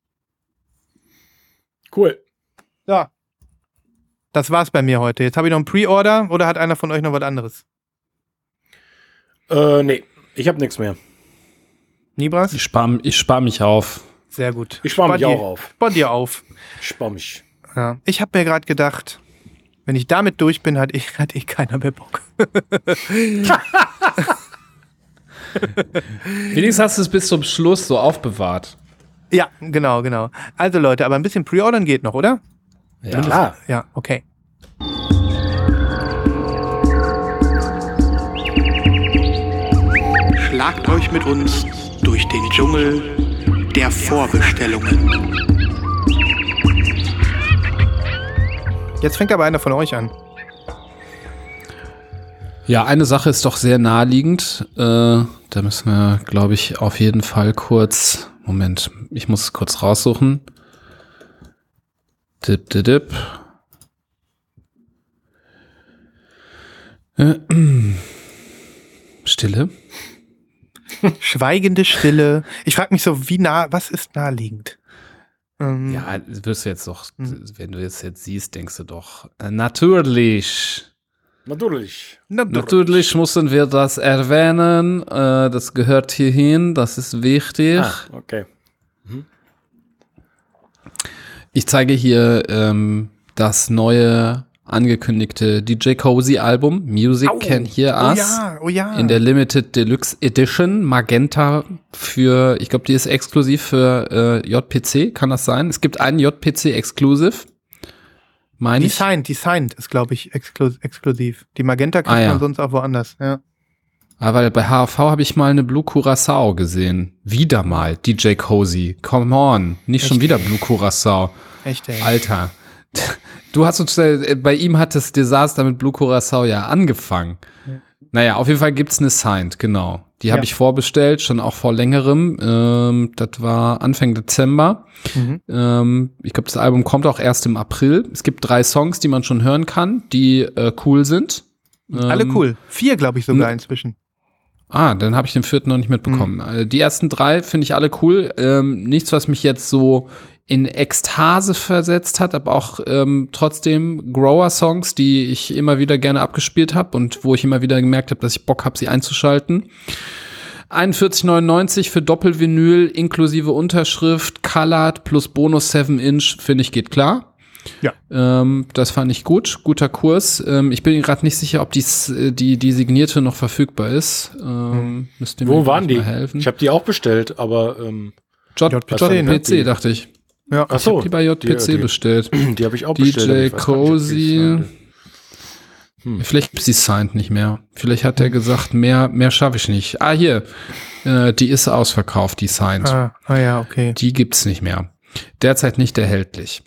S2: Cool.
S1: Ja. Das war's bei mir heute. Jetzt habe ich noch einen Pre-Order oder hat einer von euch noch was anderes?
S2: Äh, nee. Ich habe nichts mehr.
S1: Nibras?
S3: Ich spare ich spar mich auf.
S1: Sehr gut.
S2: Ich spare mich
S1: Spar
S2: auch
S1: dir-
S2: auf.
S1: Spar dir auf.
S2: Ich spare mich.
S1: Ja. Ich habe mir gerade gedacht, wenn ich damit durch bin, hat, ich, hat eh keiner mehr Bock.
S3: Wenigstens hast du es bis zum Schluss so aufbewahrt.
S1: Ja, genau, genau. Also Leute, aber ein bisschen Pre-Ordern geht noch, oder?
S3: Ja.
S2: Klar.
S1: Ja, okay.
S4: Schlagt euch mit uns durch den Dschungel der Vorbestellungen.
S1: Jetzt fängt aber einer von euch an.
S3: Ja, eine Sache ist doch sehr naheliegend. Äh, da müssen wir, glaube ich, auf jeden Fall kurz. Moment, ich muss es kurz raussuchen. Dip, dip, dip. Äh, Stille.
S1: Schweigende Stille. Ich frage mich so, wie nah, was ist naheliegend? Ähm,
S3: Ja, wirst du jetzt doch, wenn du es jetzt siehst, denkst du doch, äh, natürlich.
S2: Natürlich.
S3: Natürlich müssen wir das erwähnen. Äh, das gehört hierhin, das ist wichtig.
S2: Ah, okay.
S3: Ich zeige hier ähm, das neue angekündigte D J Cozy Album Music
S1: Au.
S3: Can Hear
S1: Oh
S3: Us
S1: ja, oh ja.
S3: in der Limited Deluxe Edition Magenta für, ich glaube, die ist exklusiv für äh, J P C, kann das sein? Es gibt einen J P C Exclusive, meine ich.
S1: Designed, Designed ist, glaube ich, exklu exklusiv. Die Magenta kriegt
S3: Ah, ja.
S1: man sonst auch woanders, ja.
S3: Aber weil bei H A V habe ich mal eine Blue Curacao gesehen. Wieder mal D J Cozy. Come on, nicht schon
S1: Echt?
S3: wieder Blue Curacao.
S1: Echt, ey.
S3: Alter. Du hast uns, äh, bei ihm hat das Desaster mit Blue Curacao ja angefangen.
S1: Ja.
S3: Naja, auf jeden Fall gibt's eine Signed, genau. Die habe
S1: Ja.
S3: ich vorbestellt, schon auch vor längerem. Ähm, das war Anfang Dezember.
S1: Mhm.
S3: Ähm, ich glaube, das Album kommt auch erst im April. Es gibt drei Songs, die man schon hören kann, die äh, cool sind.
S1: Alle
S3: Ähm,
S1: cool. Vier, glaube ich, sogar
S3: ne-
S1: inzwischen.
S3: Ah, dann habe ich den vierten noch nicht mitbekommen.
S1: Mhm.
S3: Äh, Die ersten drei finde ich alle cool. Ähm, nichts, was mich jetzt so in Ekstase versetzt hat, aber auch ähm, trotzdem Grower-Songs, die ich immer wieder gerne abgespielt habe und wo ich immer wieder gemerkt habe, dass ich Bock habe, sie einzuschalten. einundvierzig neunundneunzig für Doppelvinyl inklusive Unterschrift, Colored plus Bonus sieben Inch, finde ich, geht klar.
S1: Ja.
S3: Ähm, das fand ich gut, guter Kurs. Ähm, ich bin gerade nicht sicher, ob dies, äh, die, die signierte noch verfügbar ist. Ähm, müsst ihr mir
S2: Wo waren
S3: gleich
S2: die?
S3: mal helfen.
S2: Ich habe die auch bestellt, aber ähm,
S3: J
S1: J P
S3: J
S1: C,
S3: P
S1: ne?
S3: C, dachte ich.
S1: Ja.
S2: ach
S3: Ich
S2: so,
S3: habe die bei J P C
S2: die, die,
S3: bestellt.
S2: die habe ich auch
S3: D
S2: bestellt. aber
S3: J
S2: ich weiß gar nicht, ob die
S3: Cozy.
S2: es-
S3: Hm. Vielleicht ist die signed nicht mehr. Vielleicht hat er gesagt, mehr, mehr schaffe ich nicht. Ah, hier, äh, die ist ausverkauft, die signed.
S1: Ah, ah ja, okay.
S3: Die gibt's nicht mehr. Derzeit nicht erhältlich.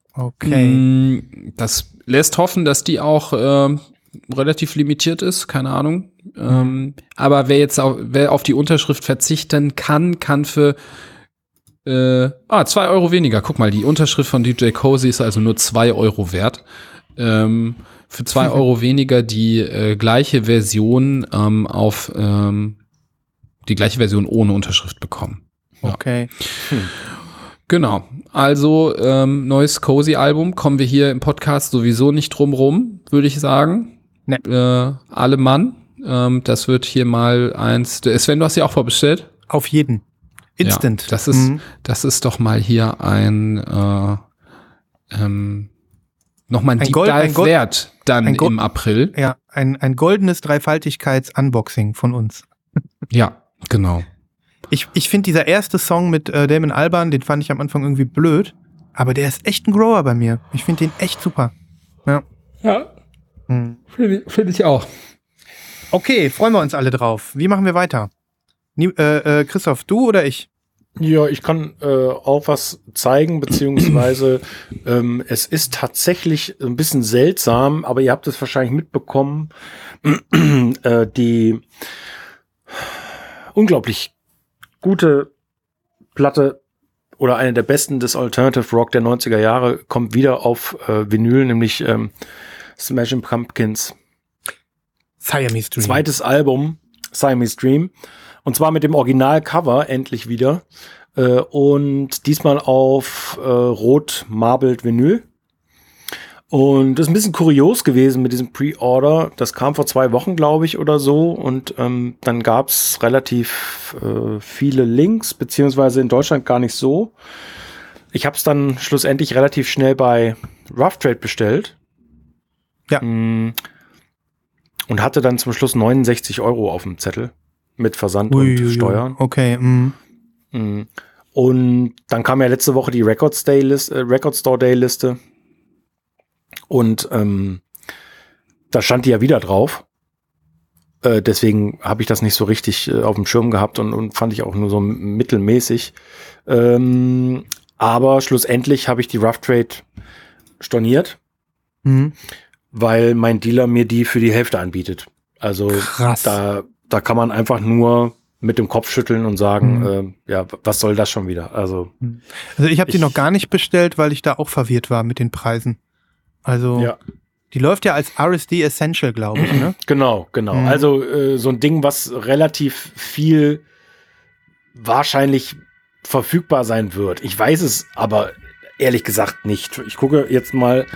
S1: Okay.
S3: Das lässt hoffen, dass die auch äh, relativ limitiert ist, keine Ahnung. Ähm, aber wer jetzt auf, wer auf die Unterschrift verzichten kann, kann für äh, ah, zwei Euro weniger. Guck mal, die Unterschrift von D J Cozy ist also nur zwei Euro wert. Ähm, für zwei Euro weniger die äh, gleiche Version ähm, auf ähm, die gleiche Version ohne Unterschrift bekommen. Ja.
S1: Okay. Hm.
S3: Genau. Also ähm, neues Cozy-Album, kommen wir hier im Podcast sowieso nicht drum rum, würde ich sagen.
S1: Nee.
S3: Äh, alle Mann. Ähm, das wird hier mal eins. Sven, du hast ja auch vorbestellt?
S1: Auf jeden. Instant.
S3: Ja, das ist, mhm. das ist doch mal hier ein äh, ähm, nochmal ein, ein Deep Gold, Dive ein Gold, wert dann im Gold, April.
S1: Ja, ein, ein goldenes Dreifaltigkeits-Unboxing von uns.
S3: Ja, genau.
S1: Ich, ich finde, dieser erste Song mit äh, Damon Albarn, den fand ich am Anfang irgendwie blöd, aber der ist echt ein Grower bei mir. Ich finde den echt super. Ja.
S3: Ja. Hm. Finde find ich auch.
S1: Okay, freuen wir uns alle drauf. Wie machen wir weiter? Nie, äh, äh, Christoph, du oder ich?
S2: Ja, ich kann äh, auch was zeigen, beziehungsweise ähm, es ist tatsächlich ein bisschen seltsam, aber ihr habt es wahrscheinlich mitbekommen, äh, die unglaublich gute Platte oder eine der besten des Alternative Rock der neunziger Jahre kommt wieder auf äh, Vinyl, nämlich ähm, Smashing Pumpkins.
S1: Siamese Dream.
S2: Zweites Album, Siamese Dream. Und zwar mit dem Originalcover endlich wieder. Äh, und diesmal auf äh, rot marbled Vinyl. Und das ist ein bisschen kurios gewesen mit diesem Pre-Order. Das kam vor zwei Wochen, glaube ich, oder so. Und ähm, dann gab es relativ äh, viele Links, beziehungsweise in Deutschland gar nicht so. Ich habe es dann schlussendlich relativ schnell bei Rough Trade bestellt.
S1: Ja.
S2: Und hatte dann zum Schluss neunundsechzig Euro auf dem Zettel. Mit Versand
S1: ui,
S2: und Steuern.
S1: Okay. Mm.
S2: Und dann kam ja letzte Woche die Record, Day List, äh, Record Store Day Liste. Und ähm, da stand die ja wieder drauf. Äh, deswegen habe ich das nicht so richtig äh, auf dem Schirm gehabt und, und fand ich auch nur so mittelmäßig. Ähm, aber schlussendlich habe ich die Rough Trade storniert,
S1: Mhm.
S2: weil mein Dealer mir die für die Hälfte anbietet. Also
S1: Krass.
S2: da da kann man einfach nur mit dem Kopf schütteln und sagen,
S1: Mhm.
S2: äh, ja, was soll das schon wieder? Also,
S1: Also ich habe die
S2: Ich-
S1: noch gar nicht bestellt, weil ich da auch verwirrt war mit den Preisen. Also
S2: ja,
S1: die läuft ja als R S D Essential, glaube ich, ne?
S2: genau, genau.
S1: Mhm.
S2: Also äh, so ein Ding, was relativ viel wahrscheinlich verfügbar sein wird. Ich weiß es aber ehrlich gesagt nicht. Ich gucke jetzt mal,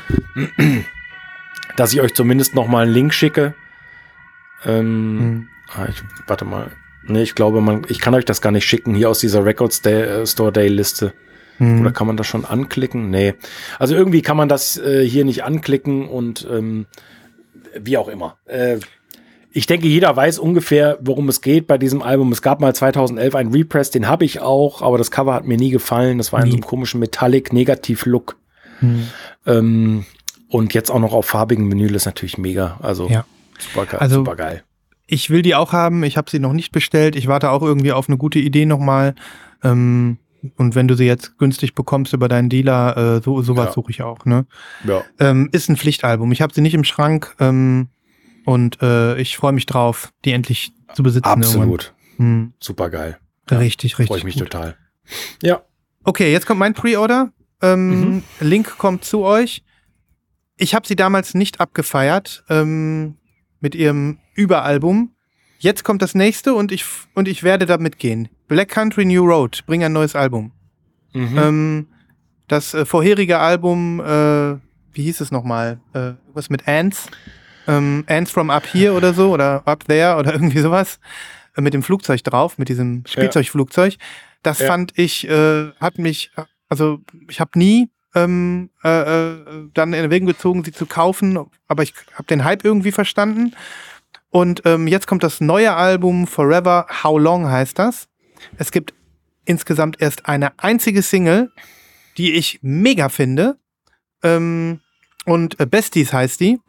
S2: dass ich euch zumindest noch mal einen Link schicke. Ähm,
S1: Mhm.
S2: ah, ich, warte mal. Nee, ich glaube, man, ich kann euch das gar nicht schicken, hier aus dieser Record Day, äh, Store Day Liste.
S1: Mhm.
S2: Oder kann man das schon anklicken? Nee. Also irgendwie kann man das äh, hier nicht anklicken und ähm, wie auch immer. Äh, ich denke, jeder weiß ungefähr, worum es geht bei diesem Album. Es gab mal zweitausendelf einen Repress, den habe ich auch, aber das Cover hat mir nie gefallen. Das war in
S1: Nie.
S2: so einem komischen Metallic-Negativ-Look.
S1: Mhm.
S2: Ähm, und jetzt auch noch auf farbigen Vinyl ist natürlich mega. Also
S1: Ja.
S2: super, ge-
S1: Also-
S2: super geil.
S1: Ich will die auch haben. Ich habe sie noch nicht bestellt. Ich warte auch irgendwie auf eine gute Idee nochmal. Ähm, und wenn du sie jetzt günstig bekommst über deinen Dealer, äh, so sowas
S2: Ja.
S1: suche ich auch. Ne?
S2: Ja.
S1: Ähm, ist ein Pflichtalbum. Ich habe sie nicht im Schrank ähm, und äh, ich freue mich drauf, die endlich zu besitzen.
S2: Absolut.
S1: Hm.
S2: Super geil.
S1: Richtig, richtig.
S2: Freue ich mich
S1: gut.
S2: total. Ja.
S1: Okay, jetzt kommt mein Pre-Order. Ähm,
S2: Mhm.
S1: Link kommt zu euch. Ich habe sie damals nicht abgefeiert ähm, mit ihrem Überalbum. Jetzt kommt das nächste und ich, und ich werde da mitgehen. Black Country New Road, bring ein neues Album.
S2: Mhm.
S1: Ähm, das äh, vorherige Album, äh, wie hieß es nochmal? Äh, was mit Ants? Ähm, Ants from Up Here oder so oder Up There oder irgendwie sowas. Äh, mit dem Flugzeug drauf, mit diesem Spielzeugflugzeug. Das
S2: Ja.
S1: fand ich, äh, hat mich, also ich habe nie ähm, äh, äh, dann in Erwägung gezogen, sie zu kaufen, aber ich habe den Hype irgendwie verstanden. Und ähm, jetzt kommt das neue Album Forever How Long heißt das. Es gibt insgesamt erst eine einzige Single, die ich mega finde. Ähm, und äh, Besties heißt die.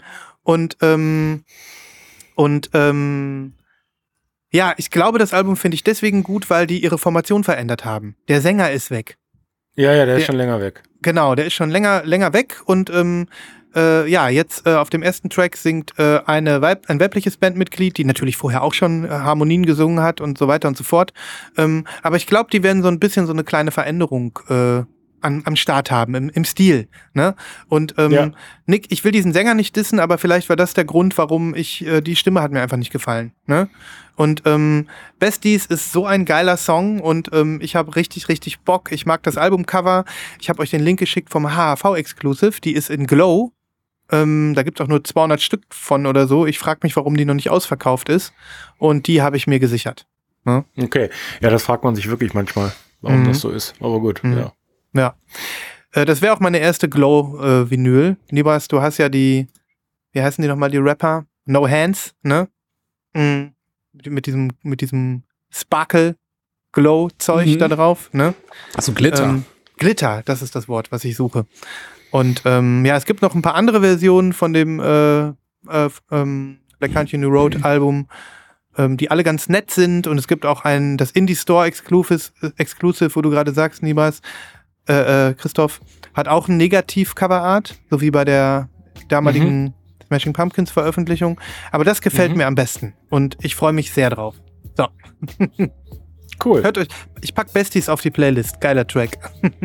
S1: Und, ähm, und, ähm, ja, ich glaube, das Album finde ich deswegen gut, weil die ihre Formation verändert haben. Der Sänger ist weg.
S2: Ja, ja, der, der ist schon länger weg.
S1: Genau, der ist schon länger, länger weg und ähm, äh, ja, jetzt äh, auf dem ersten Track singt äh, eine Weib- ein weibliches Bandmitglied, die natürlich vorher auch schon äh, Harmonien gesungen hat und so weiter und so fort. Ähm, aber ich glaube, die werden so ein bisschen so eine kleine Veränderung äh, an, am Start haben, im, im Stil. Ne? Und ähm,
S2: Ja.
S1: Nick, ich will diesen Sänger nicht dissen, aber vielleicht war das der Grund, warum ich, äh, die Stimme hat mir einfach nicht gefallen. Ne? Und ähm, Besties ist so ein geiler Song und ähm, ich habe richtig, richtig Bock. Ich mag das Albumcover. Ich habe euch den Link geschickt vom H H V-Exclusive. Die ist in Glow. Ähm, da gibt es auch nur zweihundert Stück von oder so. Ich frage mich, warum die noch nicht ausverkauft ist. Und die habe ich mir gesichert. Ne?
S2: Okay, ja, das fragt man sich wirklich manchmal, warum
S1: Mhm.
S2: das so ist. Aber gut,
S1: Mhm.
S2: ja.
S1: Ja. Äh, das wäre auch meine erste Glow-Vinyl. Äh, Nibas, du hast ja die, wie heißen die nochmal, die Rapper? No Hands, ne? Mhm. Mit, mit diesem, mit diesem Sparkle-Glow-Zeug
S3: Mhm.
S1: da drauf, ne?
S3: Achso, Glitter.
S1: Ähm, Glitter, das ist das Wort, was ich suche. Und ähm, ja, es gibt noch ein paar andere Versionen von dem äh, äh, ähm, Black Country New Road Album, ähm, die alle ganz nett sind. Und es gibt auch ein, das Indie Store Exclusive, Exclusive, wo du gerade sagst, Nibas, äh, äh, Christoph, hat auch ein Negativ-Coverart, so wie bei der damaligen Smashing Pumpkins Veröffentlichung. Aber das gefällt
S2: Mhm.
S1: mir am besten. Und ich freue mich sehr drauf. So.
S2: Cool.
S1: Hört euch, ich pack Besties auf die Playlist. Geiler Track.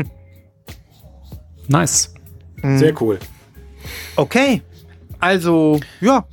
S3: Nice.
S1: Mhm.
S2: Sehr cool.
S1: Okay. Also, ja.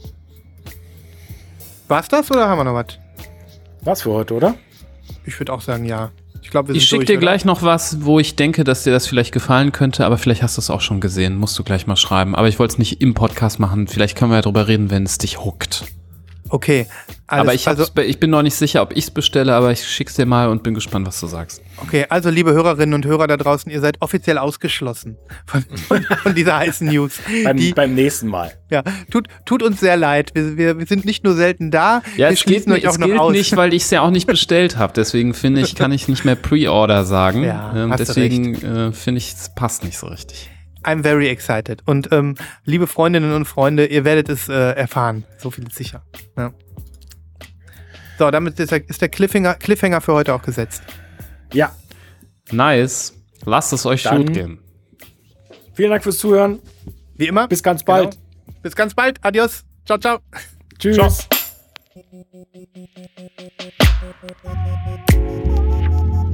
S1: War's das oder haben wir noch was?
S2: Was für heute, oder?
S1: Ich würde auch sagen, ja. Ich glaube, wir
S3: Ich
S1: sind
S3: schicke
S1: durch,
S3: dir
S1: oder?
S3: gleich noch was, wo ich denke, dass dir das vielleicht gefallen könnte, aber vielleicht hast du es auch schon gesehen. Musst du gleich mal schreiben. Aber ich wollte es nicht im Podcast machen. Vielleicht können wir ja drüber reden, wenn es dich huckt.
S1: Okay. Alles,
S3: aber ich, hab's,
S1: also,
S3: ich bin noch nicht sicher, ob ich es bestelle, aber ich schick's dir mal und bin gespannt, was du sagst.
S1: okay, also liebe Hörerinnen und Hörer da draußen, ihr seid offiziell ausgeschlossen von, von, von dieser heißen News.
S2: Beim,
S1: Die,
S2: beim nächsten Mal.
S1: ja, tut, tut uns sehr leid. Wir, wir, wir sind nicht nur selten da,
S3: Ja,
S1: wir
S3: es gilt,
S1: schließen euch
S3: nicht,
S1: auch
S3: es
S1: noch
S3: gilt
S1: aus.
S3: nicht, weil ich es ja auch nicht bestellt habe. Deswegen finde ich, kann ich nicht mehr Pre-Order sagen.
S1: Ja,
S3: ähm,
S1: hast du
S3: deswegen äh, finde ich, es passt nicht so richtig.
S1: I'm very excited. Und ähm, liebe Freundinnen und Freunde, ihr werdet es äh, erfahren. So viel ist sicher. Ja. So, damit ist der, ist der Cliffhanger, Cliffhanger für heute auch gesetzt.
S2: Ja.
S3: Nice. Lasst es euch
S2: Dann-
S3: gut gehen.
S2: Vielen Dank fürs Zuhören.
S1: Wie immer.
S2: Bis ganz bald.
S1: Genau. Bis ganz bald. Adios. Ciao, ciao.
S2: Tschüss.
S1: Ciao.